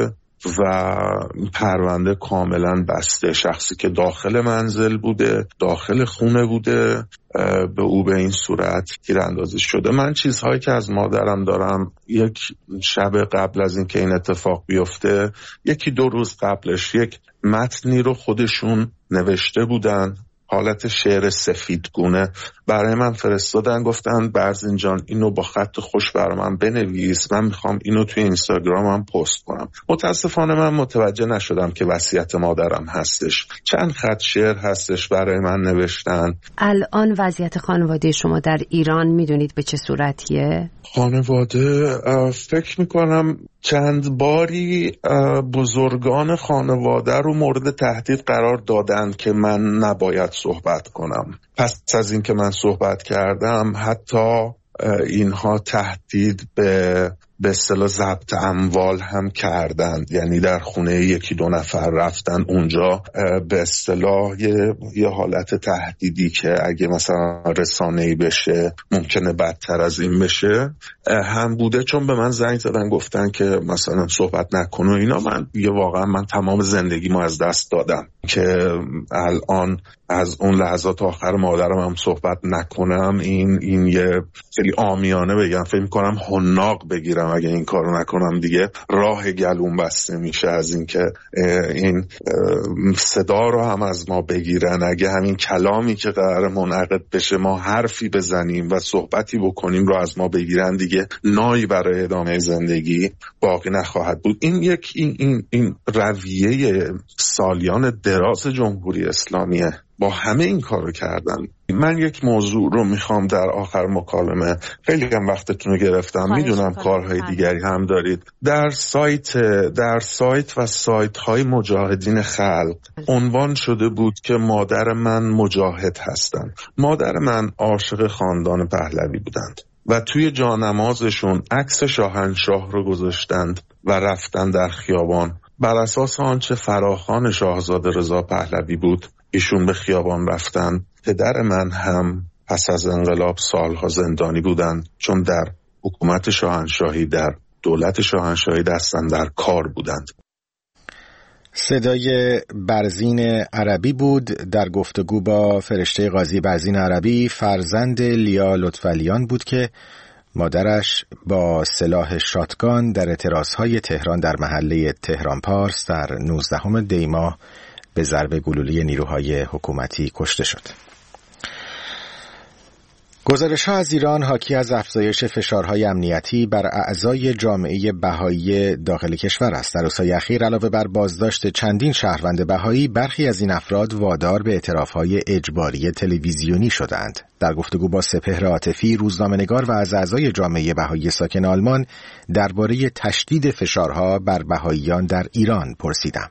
و پرونده کاملا بسته. شخصی که داخل منزل بوده، داخل خونه بوده، به او به این صورت تیراندازی شده. من چیزهایی که از مادرم دارم، یک شب قبل از اینکه این اتفاق بیفته، یکی دو روز قبلش یک متنی رو خودشون نوشته بودن، حالت شعر سفیدگونه برای من فرستادن، گفتن برزین جان اینو با خط خوش برای من بنویس، من میخوام اینو توی اینستاگرامم پست کنم. متاسفانه من متوجه نشدم که وصیت مادرم هستش. چند خط شعر هستش برای من نوشتن. الان وضعیت خانواده شما در ایران میدونید به چه صورتیه؟ خانواده فکر میکنم چند باری بزرگان خانواده رو مورد تهدید قرار دادن که من نباید صحبت کنم. پس از این که من صحبت کردم حتی اینها تهدید به به اصطلاح ضبط اموال هم کردند، یعنی در خونه یکی دو نفر رفتن اونجا به اصطلاح یه،, یه حالت تهدیدی که اگه مثلا رسانه‌ای بشه ممکنه بدتر از این بشه هم بوده، چون به من زنگ زدن گفتن که مثلا صحبت نکن و اینا. من یه واقعا من تمام زندگیمو از دست دادم که الان از اون لحظات آخر مادرم هم صحبت نکنم. این این یه خیلی عامیانه بگم، فکر می‌کنم حناق بگیرم اگه این کارو نکنم دیگه راه گلوم بسته میشه از اینکه این صدا رو هم از ما بگیرن. اگه همین کلامی که قرار منعقد بشه ما حرفی بزنیم و صحبتی بکنیم رو از ما بگیرن، دیگه نایی برای ادامه زندگی باقی نخواهد بود. این یک این این این رویه سالیان دراز جمهوری اسلامیه. با همه این کارو کردن. من یک موضوع رو میخوام در آخر مکالمه، خیلی هم وقتتون رو گرفتم، میدونم کارهای دیگری هم دارید. در سایت در سایت و سایت های مجاهدین خلق عنوان شده بود که مادر من مجاهد هستن. مادر من عاشق خاندان پهلوی بودند و توی جانمازشون عکس شاهنشاه رو گذاشتند و رفتن در خیابان. بر اساس آنچه فراخوان شاهزاده رضا پهلوی بود ایشون به خیابان رفتن. پدر من هم پس از انقلاب سالها زندانی بودن، چون در حکومت شاهنشاهی، در دولت شاهنشاهی دستن در کار بودند. صدای برزین عربی بود در گفتگو با فرشته قاضی برزین عربی، فرزند لیا لطفعلیان بود که مادرش با سلاح شاتگان در اعتراضهای تهران در محله تهران پارس در نوزدهم دی ماه به ضرب گلوله نیروهای حکومتی کشته شد. گزارش‌ها از ایران حاکی از افزایش فشارهای امنیتی بر اعضای جامعه بهایی داخل کشور است. در روزهای اخیر علاوه بر بازداشت چندین شهروند بهایی، برخی از این افراد وادار به اعترافهای اجباری تلویزیونی شدند. در گفتگو با سپهر عاطفی، روزنامه‌نگار و از اعضای جامعه بهایی ساکن آلمان، درباره تشدید فشارها بر بهاییان در ایران پرسیدم.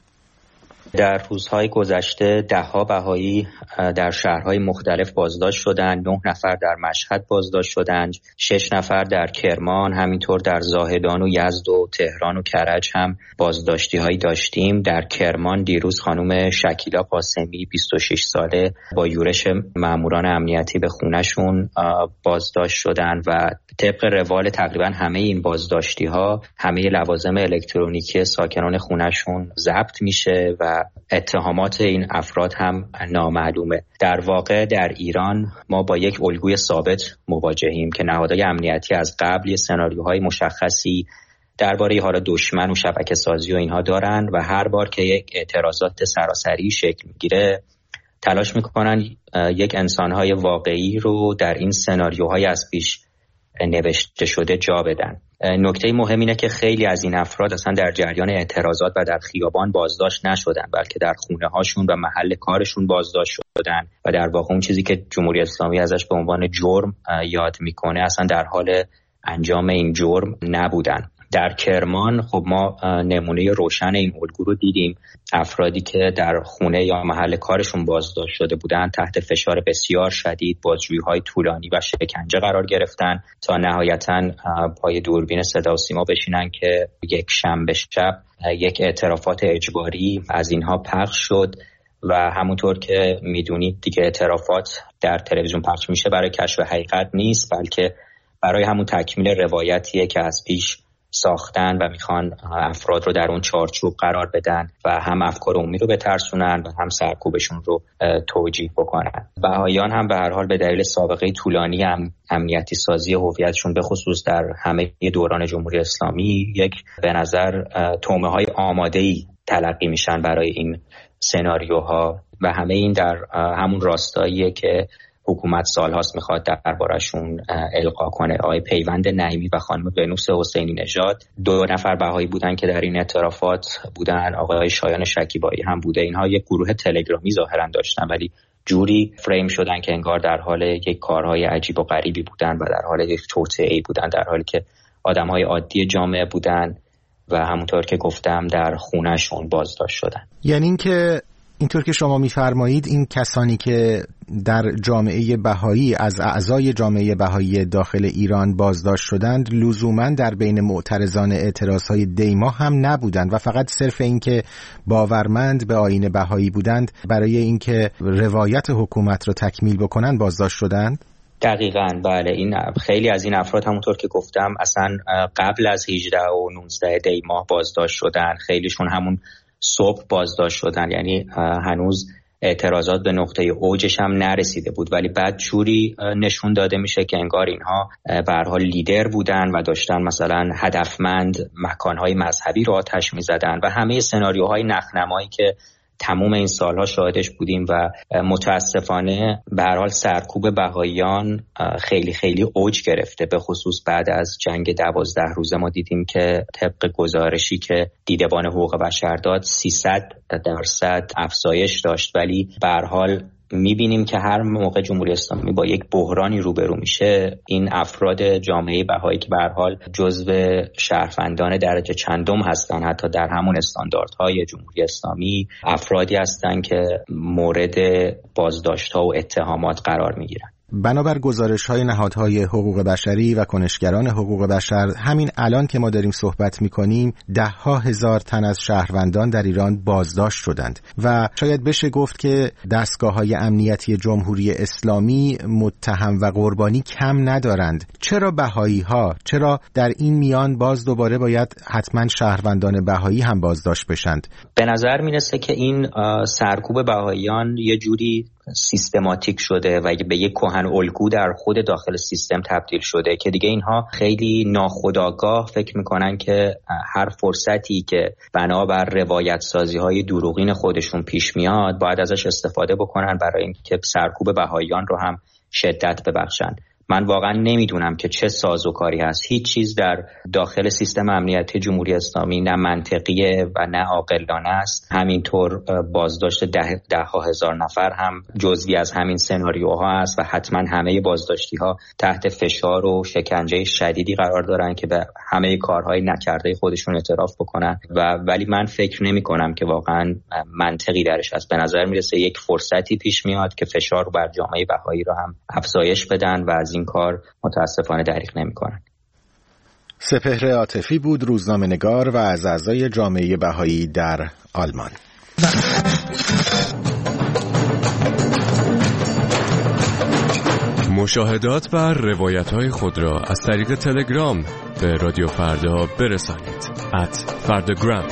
در روزهای گذشته ده‌ها بهایی در شهرهای مختلف بازداشت شدند. نه نفر در مشهد بازداشت شدند، شش نفر در کرمان، همینطور در زاهدان و یزد و تهران و کرج هم بازداشتی هایی داشتیم. در کرمان دیروز خانم شکیلا قاسمی بیست و شش ساله با یورش ماموران امنیتی به خونه‌شون بازداشت شدند و طبق روال تقریبا همه این بازداشتی ها همه لوازم الکترونیکی ساکنان خونه‌شون ضبط میشه و اتهامات این افراد هم نامعلومه. در واقع در ایران ما با یک الگوی ثابت مواجهیم که نهادهای امنیتی از قبل یه سناریوهای مشخصی درباره حالا دشمن و شبکه سازی و اینها دارن و هر بار که یک اعتراضات سراسری شکل میگیره تلاش میکنن یک انسانهای واقعی رو در این سناریوهای از پیش نوشته شده جا بدن. نکته مهم اینه که خیلی از این افراد اصلا در جریان اعتراضات و در خیابان بازداشت نشدن، بلکه در خونه هاشون و محل کارشون بازداشت شدن و در واقع اون چیزی که جمهوری اسلامی ازش به عنوان جرم یاد میکنه اصلا در حال انجام این جرم نبودن. در کرمان خب ما نمونه روشن این الگو رو دیدیم. افرادی که در خونه یا محل کارشون بازداشت شده بودن تحت فشار بسیار شدید، بازجویی‌های طولانی و شکنجه قرار گرفتن تا نهایتاً پای دوربین صدا و سیما بشینن که یک شنبه شب یک اعترافات اجباری از اینها پخش شد و همونطور که میدونید دیگه اعترافات در تلویزیون پخش میشه برای کشف حقیقت نیست، بلکه برای همون تکمیل روایتیه که از پیش ساختن و میخوان افراد رو در اون چارچوب قرار بدن و هم افکار عمومی رو بترسونن و هم سرکوبشون رو توجیه بکنن. بهائیان هم به هر حال به دلیل سابقه طولانی هم امنیتی سازی هویتشون به خصوص در همه دوران جمهوری اسلامی یک به نظر تومه های آماده‌ای تلقی میشن برای این سناریوها و همه این در همون راستاییه که حکومت سالهاست میخواد دربارشون القا کنه. آقای پیوند نعیمی و خانم ونوس حسینی نژاد دو نفر بهایی بودن که در این اعترافات بودن، آقای شایان شکیبایی هم بوده. اینها یک گروه تلگرامی ظاهرا داشتن ولی جوری فریم شدن که انگار در حال یک کارهای عجیب و غریبی بودن و در حال یک توطئه‌ای بودن، در حالی که آدمهای عادی جامعه بودن و همونطور که گفتم در خونه‌شون بازداشت شدن. یعنی این که اینطور که شما می‌فرمایید این کسانی که در جامعه بهایی از اعضای جامعه بهایی داخل ایران بازداشت شدند لزوماً در بین معترضان اعتراضهای دیما هم نبودند و فقط صرف این که باورمند به آیین بهایی بودند برای اینکه روایت حکومت رو تکمیل بکنن بازداشت شدند؟ دقیقاً بله. این خیلی از این افراد همونطور که گفتم اصلا قبل از هجده و نوزده دی ماه بازداشت شدن، خیلیشون همون صبح بازداشت شدن، یعنی هنوز اعتراضات به نقطه اوجش هم نرسیده بود ولی بعد جوری نشون داده میشه که انگار اینها به هر حال لیدر بودن و داشتن مثلا هدفمند مکانهای مذهبی رو آتش میزدن و همه سناریوهای نخنمایی که تمام این سالها شاهدش بودیم و متاسفانه به هر حال سرکوب بهائیان خیلی خیلی اوج گرفته. به خصوص بعد از جنگ دوازده روزه ما دیدیم که طبق گزارشی که دیدبان حقوق بشر داد سیصد درصد افزایش داشت، ولی به هر حال میبینیم که هر موقع جمهوری اسلامی با یک بحرانی روبرو میشه این افراد جامعه بهایی که به هر حال جزو شهروندان درجه چندم هستن حتی در همون استانداردهای جمهوری اسلامی، افرادی هستن که مورد بازداشت‌ها و اتهامات قرار میگیرن. بنابر گزارش‌های نهادهای حقوق بشری و کنشگران حقوق بشر همین الان که ما داریم صحبت می‌کنیم ده ها هزار تن از شهروندان در ایران بازداشت شدند و شاید بشه گفت که دستگاه‌های امنیتی جمهوری اسلامی متهم و قربانی کم ندارند. چرا بهایی‌ها، چرا در این میان باز دوباره باید حتما شهروندان بهایی هم بازداشت بشند؟ به نظر میرسه که این سرکوب بهاییان یه جوری سیستماتیک شده و به یک کهن الگو در خود داخل سیستم تبدیل شده که دیگه اینها خیلی ناخودآگاه فکر میکنن که هر فرصتی که بنابر روایت سازی های دروغین خودشون پیش میاد باید ازش استفاده بکنن برای اینکه سرکوب بهائیان رو هم شدت ببخشن. من واقعا نمیدونم که چه سازوکاری هست. هیچ چیز در داخل سیستم امنیتی جمهوری اسلامی نه منطقیه و نه عاقلانه است. همینطور بازداشت ده, ده ها هزار نفر هم جزوی از همین سناریوها است و حتما همه بازداشتی ها تحت فشار و شکنجه شدیدی قرار دارن که به همه کارهای نکرده خودشون اعتراف بکنن و ولی من فکر نمی کنم که واقعا منطقی درش هست. به نظر میرسه یک فرصتی پیش میاد که فشار بر جامعه بهایی رو هم افزایش بدن و از این کار متاسفانه دریغ نمی‌کنند. سپهر عاطفی بود، روزنامه‌نگار و از اعضای جامعه بهایی در آلمان. مشاهدات و روایت‌های خود را از طریق تلگرام به رادیو فردا برسانید. ات فرداگرام.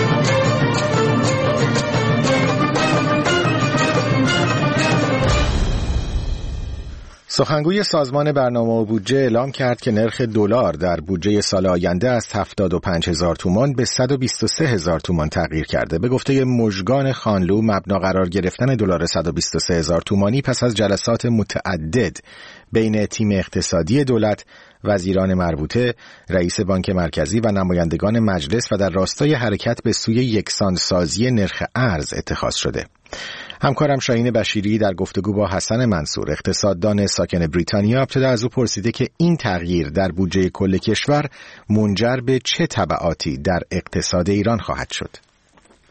سخنگوی سازمان برنامه و بودجه اعلام کرد که نرخ دلار در بودجه سال آینده از هفتاد و پنج هزار تومان به صد و بیست و سه هزار تومان تغییر کرده. به گفته مژگان خانلو مبنا قرار گرفتن دلار صد و بیست و سه هزار تومانی پس از جلسات متعدد بین تیم اقتصادی دولت، وزیران مربوطه، رئیس بانک مرکزی و نمایندگان مجلس و در راستای حرکت به سوی یکسانسازی نرخ ارز اتخاذ شده. همکارم شاهین بشیری در گفتگو با حسن منصور اقتصاددان ساکن بریتانیا ابتدا از او پرسیده که این تغییر در بودجه کل کشور منجر به چه تبعاتی در اقتصاد ایران خواهد شد.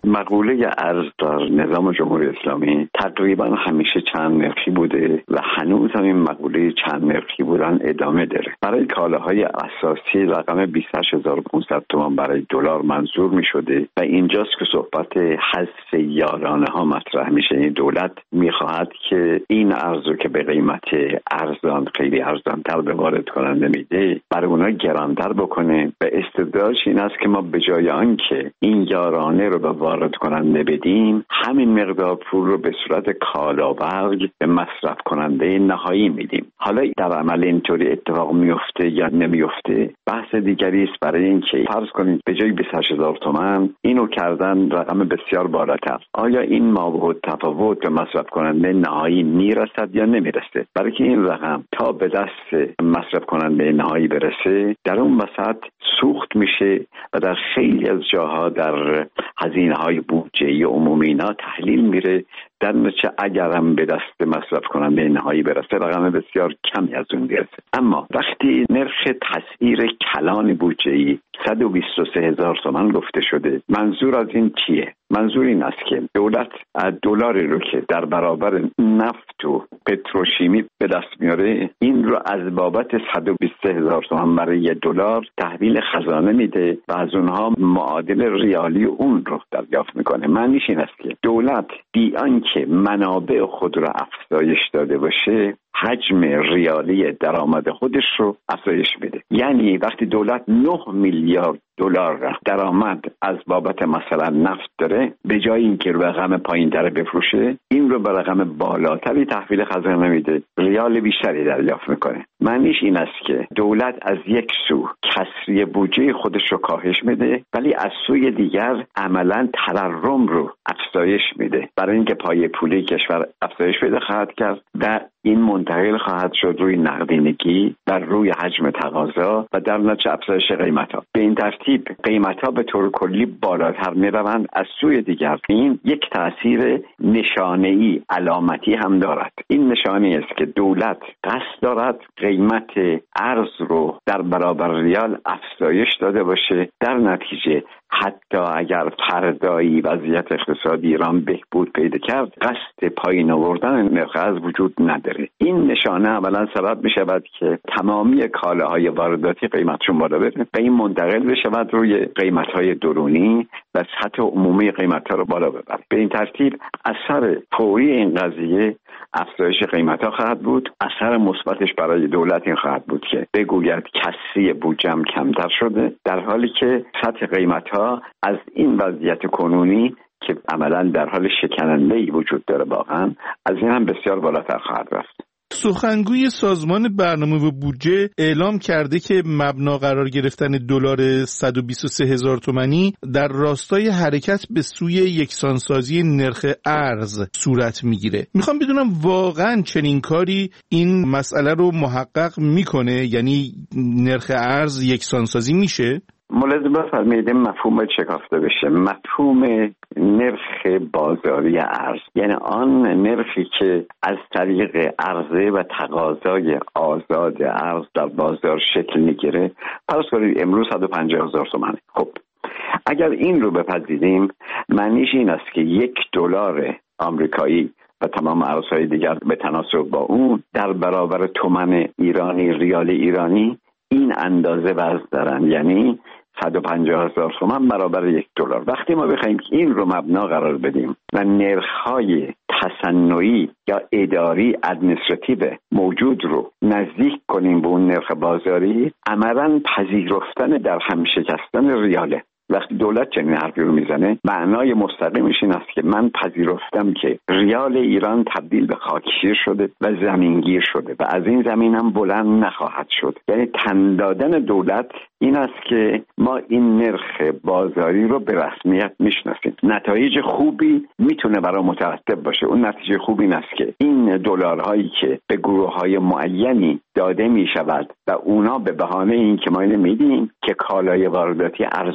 مقوله ارز در نظام جمهوری اسلامی تقریبا همیشه چند نرخی بوده و هنوز هم این مقوله چند نرخی بودن ادامه داره. برای کالاهای اساسی رقم بیست و هشت هزار و پانصد تومان برای دلار منظور می شده و اینجاست که صحبت حذف یارانه ها مطرح میشه. این دولت میخواهد که این ارزو که به قیمت ارزان خیلی ارزانتر به وارد کننده میده برای اونها گرانتر بکنه و استدلالش این است که ما به جای آنکه این یارانه رو به وارد کننده بدیم همین مقدار پول رو به صورت کالاورز به مصرف کننده نهایی میدیم. حالا در عمل اینطوری اتفاق میفته یا نمیفته بحث دیگری است. برای اینکه فرض کنید به جای بیست و هشت هزار تومان اینو کردن رقم بسیار بالاتر، آیا این مابعد تفاوت به مصرف کننده نهایی میرسد یا نمیرسه؟ برای که این رقم تا به دست مصرف کننده نهایی برسه در اون وسط سوخت میشه و در خیلی از جاها در هزینه‌های بودجه‌ای عمومی اینا تحلیل میره. در نتیجه اگر هم به دست مصرف کننده نهایی برسه رقم بسیار کمی از اون میرسه. اما وقتی نرخ تسعیر کلان بودجه‌ای صد و بیست و سه هزار تومان گفته شده، منظور از این چیه؟ منظور این است که دولت دلاری رو که در برابر نفت و پتروشیمی به دست میاره این رو از بابت صد و بیست و سه هزار تومان برای دلار تحویل خزانه میده و از اونها معادل ریالی اون رو دریافت میکنه. معنیش این است که دولت بی آنکه منابع خود را افزایش داده باشه حجم ریالی درآمد خودش رو افزایش میده. یعنی وقتی دولت نه میلیارد دلار درآمد از بابت مثلا نفت داره، به جای اینکه رقم پایین‌تر بفروشه این رو به رقم بالاتری تحویل خزانه میده، ریال بیشتری دریافت میکنه. معنیش این است که دولت از یک سو کسری بودجه خودش رو کاهش میده ولی از سوی دیگر عملاً تورم رو افزایش میده برای اینکه پایه پولی کشور افزایش پیدا خواهد کرد و این منتقل خواهد شد روی نقدینگی و روی حجم تقاضا و در نتیجه افزایش قیمت‌ها. به این ترتیب قیمت‌ها به طور کلی بالاتر می‌روند. از سوی دیگر این یک تأثیر نشانه‌ای علامتی هم دارد. این نشانه است که دولت قصد دارد قیمت ارز رو در برابر ریال افزایش داده باشه. در نتیجه حتی اگر فردایی وضعیت اقتصادی ایران بهبود پیدا کرد قصد پایین آوردن نرخ ارز وجود نداره. این نشانه اولا سبب می شود که تمامی کالاهای وارداتی قیمتشون بالا بره و این منتقل بشود روی قیمت‌های درونی و سطح عمومی قیمت‌ها رو بالا ببره. به این ترتیب اثر فوری این قضیه افزایش قیمت‌ها خواهد بود. اثر مثبتش برای دولت این خواهد بود که بگوید کسری بودجه‌ام کمتر شده، در حالی که سطح قیمت‌ها از این وضعیت کنونی که عملاً در حال شکننده‌ای وجود داره واقعاً از این هم بسیار بالاتر خواهد رفت. سخنگوی سازمان برنامه و بودجه اعلام کرده که مبنا قرار گرفتن دلار صد و بیست و سه هزار تومانی در راستای حرکت به سوی یکسانسازی نرخ ارز صورت میگیره. میخوام بدونم واقعا چنین کاری این مسئله رو محقق میکنه؟ یعنی نرخ ارز یکسانسازی میشه؟ ملاحظه بفرمایید مفهوم شکافته بشه. مفهوم نرخ بازاری ارز یعنی آن نرخی که از طریق عرضه و تقاضای آزاد ارز در بازار شکل میگیره. فرض کنید امروز صد و پنجاه هزار تومانه. خب اگر این رو بپذیریم معنیش این است که یک دلار آمریکایی و تمام ارزهای دیگر به تناسب با اون در برابر تومان ایرانی ریال ایرانی این اندازه وزن دارن، یعنی صد و پنجاه هزار تومان برابر یک دلار. وقتی ما بخوایم این رو مبنا قرار بدیم و نرخ‌های تصنعی یا اداری ادمنستراتیو موجود رو نزدیک کنیم به اون نرخ بازاری، عملاً پذیرفتن در هم شکستن ریاله. وقتی دولت چنین حرفی رو میزنه معنای مستقیمش این است که من پذیرفتم که ریال ایران تبدیل به خاکشیر شده و زمینگیر شده و از این زمین هم بلند نخواهد شد. یعنی تن دادن دولت این است که ما این نرخ بازاری رو به رسمیت میشناسیم. نتایج خوبی میتونه برای مترتب باشه. اون نتیجه خوبی این است که این دلارهایی که به گروه‌های معینی داده میشود و اونا به بهانه این که ما اینو میدیم که کالای وارداتی ارزان‌تر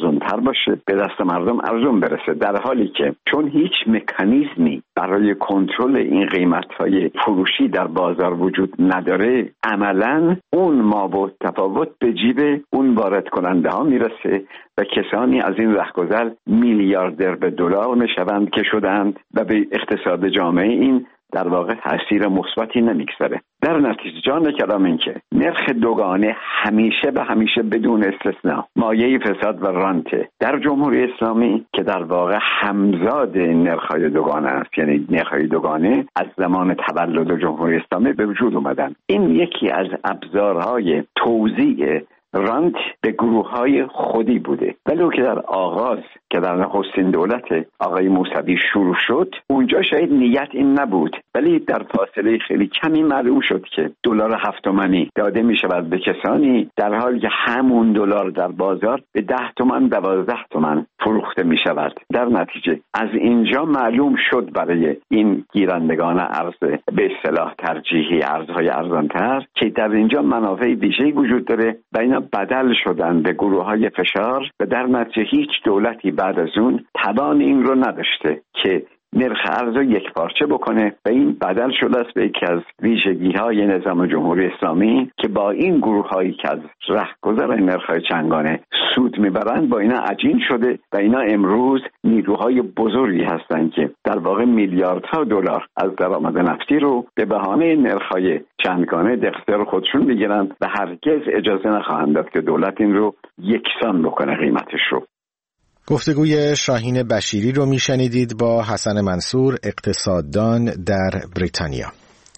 باشه، به دست مردم ارزون برسه، در حالی که چون هیچ مکانیزمی برای کنترل این قیمت‌های فروشی در بازار وجود نداره، عملاً اون مابعد تفاوت به جیب اون وارد کننده ها میرسه و کسانی از این رهگذر میلیاردر به دلار میشوند که شدند و به اقتصاد جامعه این در واقع تاثیر مثبتی نمیگذاره. در نتیجه جان کلام این که نرخ دوگانه همیشه به همیشه بدون استثناء مایه فساد و رانته در جمهوری اسلامی که در واقع همزاد نرخ‌های دوگانه است، یعنی نرخ‌های دوگانه از زمان تولد جمهوری اسلامی به وجود اومدن. این یکی از ابزارهای توزیع رانت به گروه‌های خودی بوده، ولی که در آغاز که در نخستین دولت آقای موسوی شروع شد اونجا شاید نیت این نبود، ولی در فاصله خیلی کمی معلوم شد که دلار هفت تومانی داده می شود به کسانی در حالی که همون دلار در بازار به ده تومن دوازده تومن فروخته می شود. در نتیجه از اینجا معلوم شد برای این گیرندگان ارز به اصطلاح ترجیحی، ارزهای ارزانتر، که در اینجا منافع ویژه‌ای وجود داره و اینا بدل شدن به گروه‌های فشار و در نتیجه هیچ دولتی بعد از اون توان این رو نداشته که نرخ ارز رو یک پارچه بکنه و این بدل شده است به یکی از ویژگی‌های نظام جمهوری اسلامی که با این گروه‌هایی که از رهگذر نرخ‌های چنگانه سود میبرند با اینا عجین شده و اینا امروز نیروهای بزرگی هستند که در واقع میلیاردها دلار از درآمد نفتی رو به بهانه نرخ‌های چندگانه در اختیار خودشون میگیرند و هرگز اجازه نخواهند داد که دولت این رو یکسان بکنه قیمتش رو. گفتگوی شاهین بشیری رو میشنیدید با حسن منصور، اقتصاددان در بریتانیا.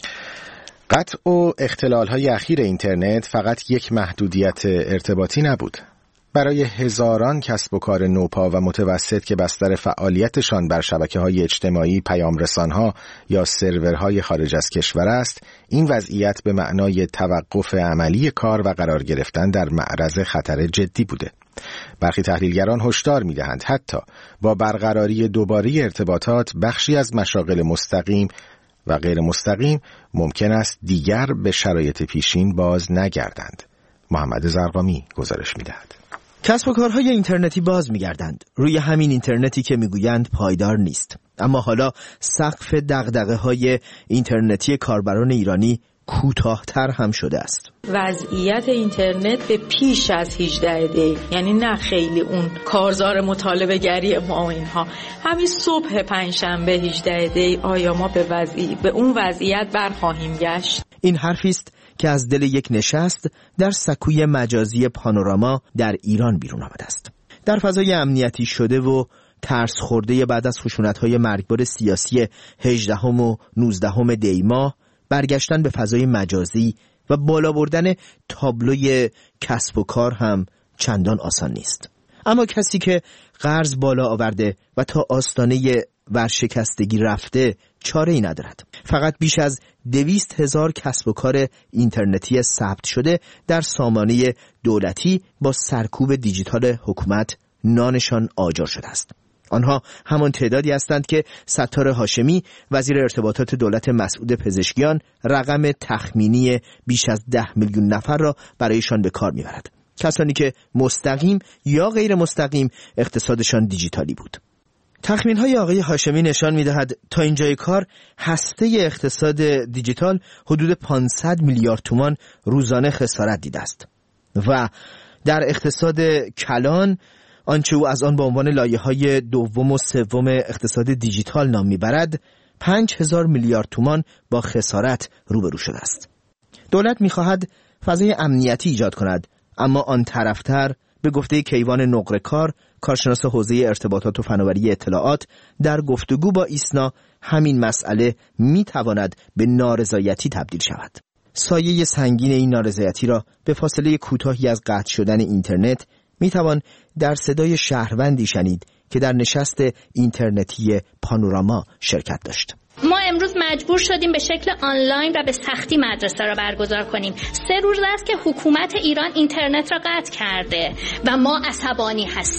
قطع و اختلال‌های اخیر اینترنت فقط یک محدودیت ارتباطی نبود. برای هزاران کسب و کار نوپا و متوسط که بستر فعالیتشان بر شبکه‌های اجتماعی، پیام‌رسان‌ها یا سرورهای خارج از کشور است، این وضعیت به معنای توقف عملی کار و قرار گرفتن در معرض خطر جدی بوده. برخی تحلیلگران هشدار می‌دهند حتی با برقراری دوباره ارتباطات بخشی از مشاغل مستقیم و غیر مستقیم ممکن است دیگر به شرایط پیشین باز نگردند. محمد زرقامی گزارش می‌دهد. کسب و کارهای اینترنتی باز می‌گردند، روی همین اینترنتی که می‌گویند پایدار نیست. اما حالا سقف دغدغه‌های اینترنتی کاربران ایرانی کوتاه‌تر هم شده است. وضعیت اینترنت به پیش از هجده دی، یعنی نه خیلی اون کارزار مطالبه گری ما و اینها، همین صبح پنجشنبه هجده دی آیا ما به وضعی به اون وضعیت برخواهیم گشت؟ این حرفی است که از دل یک نشست در سکوی مجازی پانوراما در ایران بیرون آمده است. در فضای امنیتی شده و ترس خورده بعد از خشونت‌های مرگبار سیاسی هجدهم و نوزدهم دی ماه، برگشتن به فضای مجازی و بالا بردن تابلوی کسب و کار هم چندان آسان نیست. اما کسی که قرض بالا آورده و تا آستانه ورشکستگی رفته چاره ای ندارد. فقط بیش از دویست هزار کسب و کار اینترنتی ثبت شده در سامانه دولتی با سرکوب دیجیتال حکومت نانشان آجر شده است. آنها همان تعدادی هستند که ستار هاشمی وزیر ارتباطات دولت مسعود پزشکیان رقم تخمینی بیش از ده میلیون نفر را برایشان به کار میبرد. کسانی که مستقیم یا غیر مستقیم اقتصادشان دیجیتالی بود. تخمین‌های آقای هاشمی نشان می‌دهد تا اینجای کار هسته اقتصاد دیجیتال حدود پانصد میلیارد تومان روزانه خسارت دیده است و در اقتصاد کلان آنچه او از آن به عنوان لایه‌های دوم و سوم اقتصاد دیجیتال نام می‌برد پنج هزار میلیارد تومان با خسارت روبرو شده است. دولت می‌خواهد فضای امنیتی ایجاد کند، اما آن طرفتر به گفته کیوان نقره‌کار، کارشناس حوزه ارتباطات و فناوری اطلاعات، در گفتگو با ایسنا همین مسئله می‌تواند به نارضایتی تبدیل شود. سایه سنگین این نارضایتی را به فاصله کوتاهی از قطع شدن اینترنت می‌توان در صدای شهروندی شنید که در نشست اینترنتی پانوراما شرکت داشت. ما امروز مجبور شدیم به شکل آنلاین و به سختی مدرسه را برگزار کنیم. سه روز است که حکومت ایران اینترنت را قطع کرده و ما عصبانی هستیم.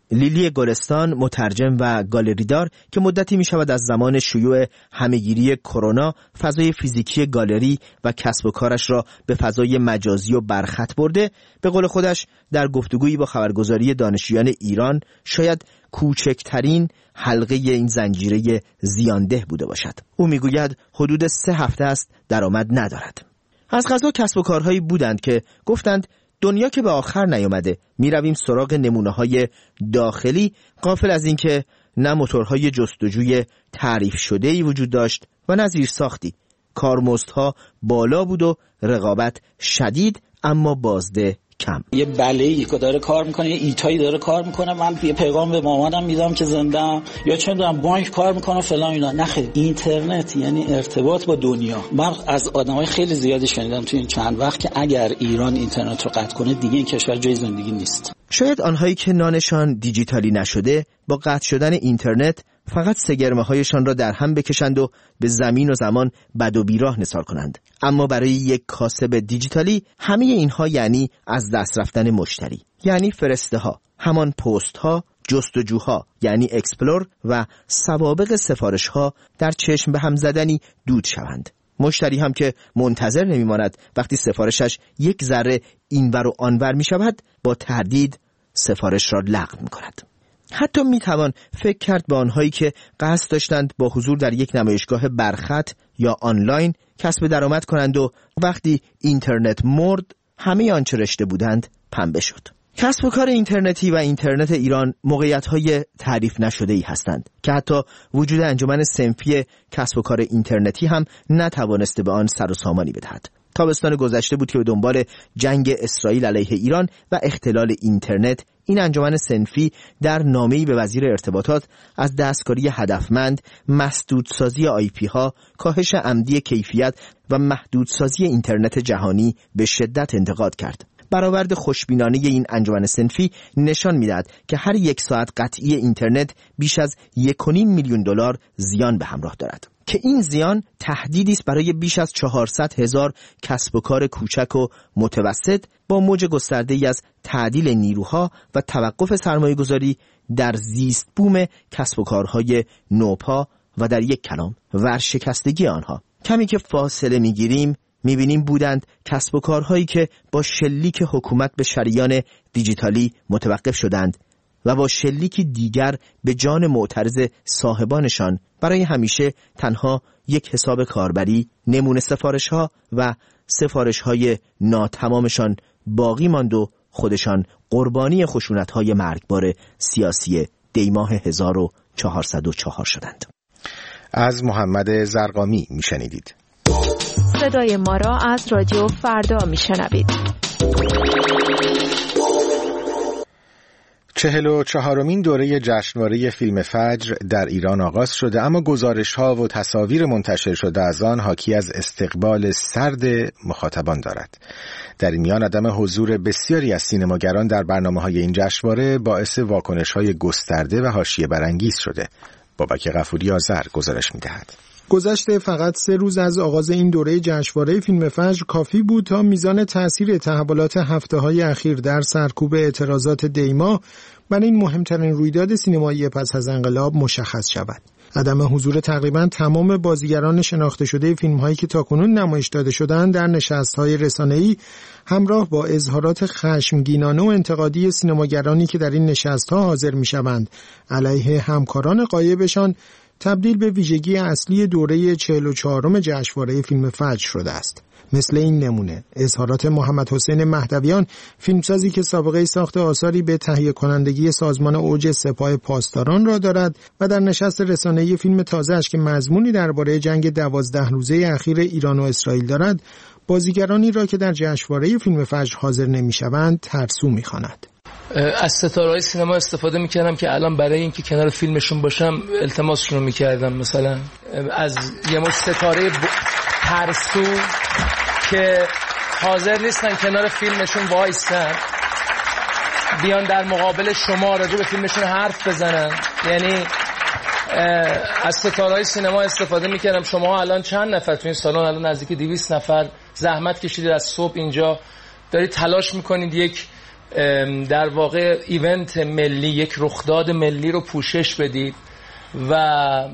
لیلی گلستان، مترجم و گالریدار که مدتی می شود از زمان شیوع همهگیری کرونا فضای فیزیکی گالری و کسب و کارش را به فضای مجازی و برخط برده، به قول خودش در گفتگویی با خبرگزاری دانشجویان ایران شاید کوچکترین حلقه این زنجیره زیانده بوده باشد. او میگوید حدود سه هفته است درآمد ندارد. از قضا کسب و کارهایی بودند که گفتند دنیا که به آخر نیامده، می رویم سراغ نمونه‌های داخلی، غافل از این که نه موتورهای جستجوی تعریف شده‌ای وجود داشت و نه زیرساختی. کارمزدها بالا بود و رقابت شدید، اما بازده کم. یه بله‌ای که داره کار میکنه، یه ایتایی داره کار میکنه، من یه پیغام به مامانم میدم که زنده‌ام، یا چه میدونم بانک کار میکنه فلان اینا. نخیر، اینترنت یعنی ارتباط با دنیا. من از آدمای خیلی زیادی شنیدم تو این چند وقت که اگر ایران اینترنت رو قطع کنه دیگه این کشور جای زندگی نیست. شاید آنهایی که نانشان دیجیتالی نشده با قطع شدن اینترنت فقط سگرمه هایشان را در هم بکشند و به زمین و زمان بد و بیراه نثار کنند. اما برای یک کاسب دیجیتالی همه اینها یعنی از دست رفتن مشتری، یعنی فرسته ها، همان پست ها، جستجوها یعنی اکسپلور و سوابق سفارش ها در چشم به هم زدنی دود شوند. مشتری هم که منتظر نمیماند وقتی سفارشش یک ذره اینور و آنور می شود، با تردید سفارش را لغو می کند. حتی می توان فکر کرد به آنهایی که قصد داشتند با حضور در یک نمایشگاه برخط یا آنلاین کسب درآمد کنند و وقتی اینترنت مرد همه آنچه رشته بودند پنبه شد. کسب و کار اینترنتی و اینترنت ایران موقعیت‌های تعریف نشده‌ای هستند که حتی وجود انجمن صنفی کسب و کار اینترنتی هم نتوانسته به آن سر و سامانی بدهد. تابستان گذشته بود که به دنبال جنگ اسرائیل علیه ایران و اختلال اینترنت این انجمن صنفی در نامه‌ای به وزیر ارتباطات از دستکاری هدفمند، مسدودسازی آی پی ها، کاهش عمدی کیفیت و محدودسازی اینترنت جهانی به شدت انتقاد کرد. برآورد خوشبینانه این انجمن صنفی نشان می‌دهد که هر یک ساعت قطعی اینترنت بیش از یک و نیم میلیون دلار زیان به همراه دارد که این زیان تهدیدی است برای بیش از چهارصد هزار کسب و کار کوچک و متوسط با موج گسترده‌ای از تعدیل نیروها و توقف سرمایه‌گذاری در زیست بوم کسب و کارهای نوپا و در یک کلام ورشکستگی آنها. کمی که فاصله می‌گیریم می‌بینیم بودند کسب و کارهایی که با شلیک حکومت به شریان دیجیتالی متوقف شدند و با شلیکی دیگر به جان معترض صاحبانشان برای همیشه تنها یک حساب کاربری، نمونه سفارش‌ها و سفارش‌های ناتمامشان باقی ماند و خودشان قربانی خشونت‌های مرگبار سیاسی دیماه هزار و چهارصد و چهار شدند. از محمد زرقامی میشنیدید. صدای ما را از رادیو فردا میشنوید. چهل و چهارمین دوره جشنواره فیلم فجر در ایران آغاز شده، اما گزارش‌ها و تصاویر منتشر شده از آن حاکی از استقبال سرد مخاطبان دارد. در این میان عدم حضور بسیاری از سینماگران در برنامه‌های این جشنواره باعث واکنش‌های گسترده و حاشیه برانگیز شده. بابک غفوری آذر گزارش می‌دهد. گذشته فقط سه روز از آغاز این دوره جشنواره فیلم فجر کافی بود تا میزان تأثیر تحولات هفته‌های اخیر در سرکوب اعتراضات دیما بر این مهمترین رویداد سینمایی پس از انقلاب مشخص شود. عدم حضور تقریبا تمام بازیگران شناخته شده فیلم‌هایی که تاکنون نمایش داده شدند در نشست‌های رسانه‌ای همراه با اظهارات خشمگینانه و انتقادی سینماگرانی که در این نشست‌ها حاضر می‌شوند علیه همکاران غایبشان تبدیل به ویژگی اصلی دوره چهل و چهارم جشنواره فیلم فجر شده است. مثل این نمونه اظهارات محمد حسین مهدویان، فیلمسازی که سابقه ساخت آثاری به تهیه کنندگی سازمان اوج سپاه پاسداران را دارد و در نشست رسانه‌ای فیلم تازه‌اش که مضمونی درباره جنگ دوازده روزه اخیر ایران و اسرائیل دارد، بازیگرانی را که در جشنواره فیلم فجر حاضر نمی‌شوند ترسو می‌خواند. از ستاره‌های سینما استفاده می‌کردم که الان برای اینکه کنار فیلمشون باشم التماسشون رو می‌کردم، مثلا از یه مش ستاره ب... ترسو که حاضر نیستن کنار فیلمشون وایسن بیان در مقابل شما راجع به فیلمشون حرف بزنن. یعنی از ستاره‌های سینما استفاده می‌کردم. شما الان چند نفر تو این سالن؟ الان نزدیک دویست نفر زحمت کشیدید از صبح اینجا، دارید تلاش می‌کنید یک در واقع ایونت ملی، یک رخداد ملی رو پوشش بدید و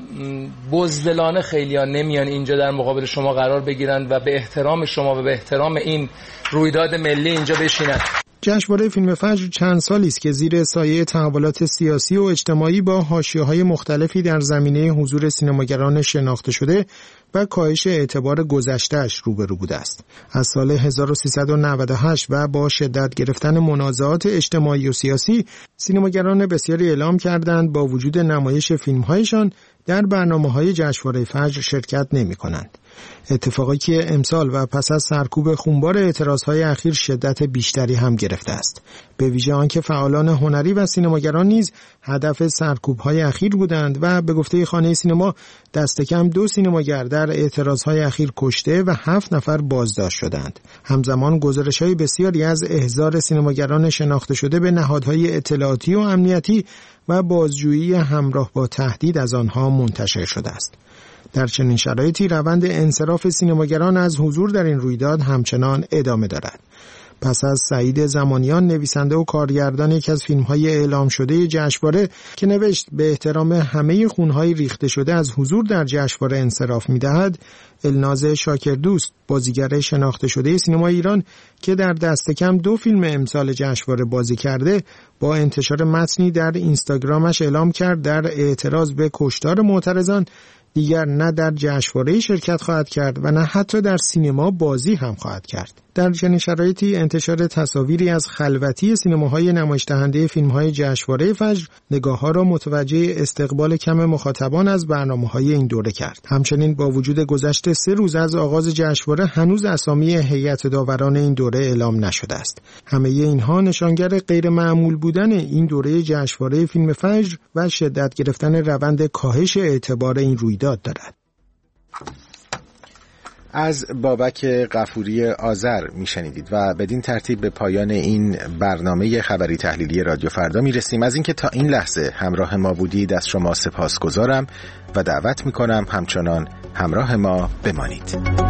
بزدلانه خیلیان نمیان اینجا در مقابل شما قرار بگیرند و به احترام شما و به احترام این رویداد ملی اینجا بشینند. جشنواره فیلم فجر چند سالی است که زیر سایه تحولات سیاسی و اجتماعی با حاشیه‌های مختلفی در زمینه حضور سینماگران شناخته شده و کاهش اعتبار گذشته‌اش روبرو بوده است. از سال هزار و سیصد و نود و هشت و با شدت گرفتن منازعات اجتماعی و سیاسی، سینماگران بسیاری اعلام کردند با وجود نمایش فیلم‌هایشان در برنامه‌های جشنواره فجر شرکت نمی‌کنند. اتفاقی که امسال و پس از سرکوب خونبار اعتراضهای اخیر شدت بیشتری هم گرفته است. به ویژه آنکه فعالان هنری و سینماگران نیز هدف سرکوب‌های اخیر بودند و به گفته خانه سینما دست کم دو سینماگر در اعتراضهای اخیر کشته و هفت نفر بازداشت شدند. همزمان گزارش‌های بسیاری از احضار سینماگران شناخته شده به نهادهای اطلاعاتی و امنیتی و بازجویی همراه با تهدید از آنها منتشر شده است. در چنین شرایطی روند انصراف سینماگران از حضور در این رویداد همچنان ادامه دارد. پس از سعید زمانیان، نویسنده و کارگردان یکی از فیلم‌های اعلام شده جشنواره که نوشت به احترام همه خون‌های ریخته شده از حضور در جشنواره انصراف می‌دهد، الناز شاکردوست، بازیگر شناخته شده سینما ایران که در دست کم دو فیلم امسال جشنواره بازی کرده، با انتشار متنی در اینستاگرامش اعلام کرد در اعتراض به کشتار معترضان دیگر نه در جشنواره شرکت خواهد کرد و نه حتی در سینما بازی هم خواهد کرد. در چنین شرایطی انتشار تصاویری از خلوتی سینماهای نمایش دهنده فیلم‌های جشنواره فجر نگاه‌ها را متوجه استقبال کم مخاطبان از برنامه‌های این دوره کرد. همچنین با وجود گذشت سه روز از آغاز جشنواره هنوز اسامی هیئت داوران این دوره اعلام نشده است. همه اینها نشانگر غیر معمول بودن این دوره جشنواره فیلم فجر و شدت گرفتن روند کاهش اعتبار این رویداد دارد. از بابک غفوری آذر میشنیدید و بدین ترتیب به پایان این برنامه خبری تحلیلی رادیو فردا میرسیم. از اینکه تا این لحظه همراه ما بودید از شما سپاسگزارم و دعوت میکنم همچنان همراه ما بمانید.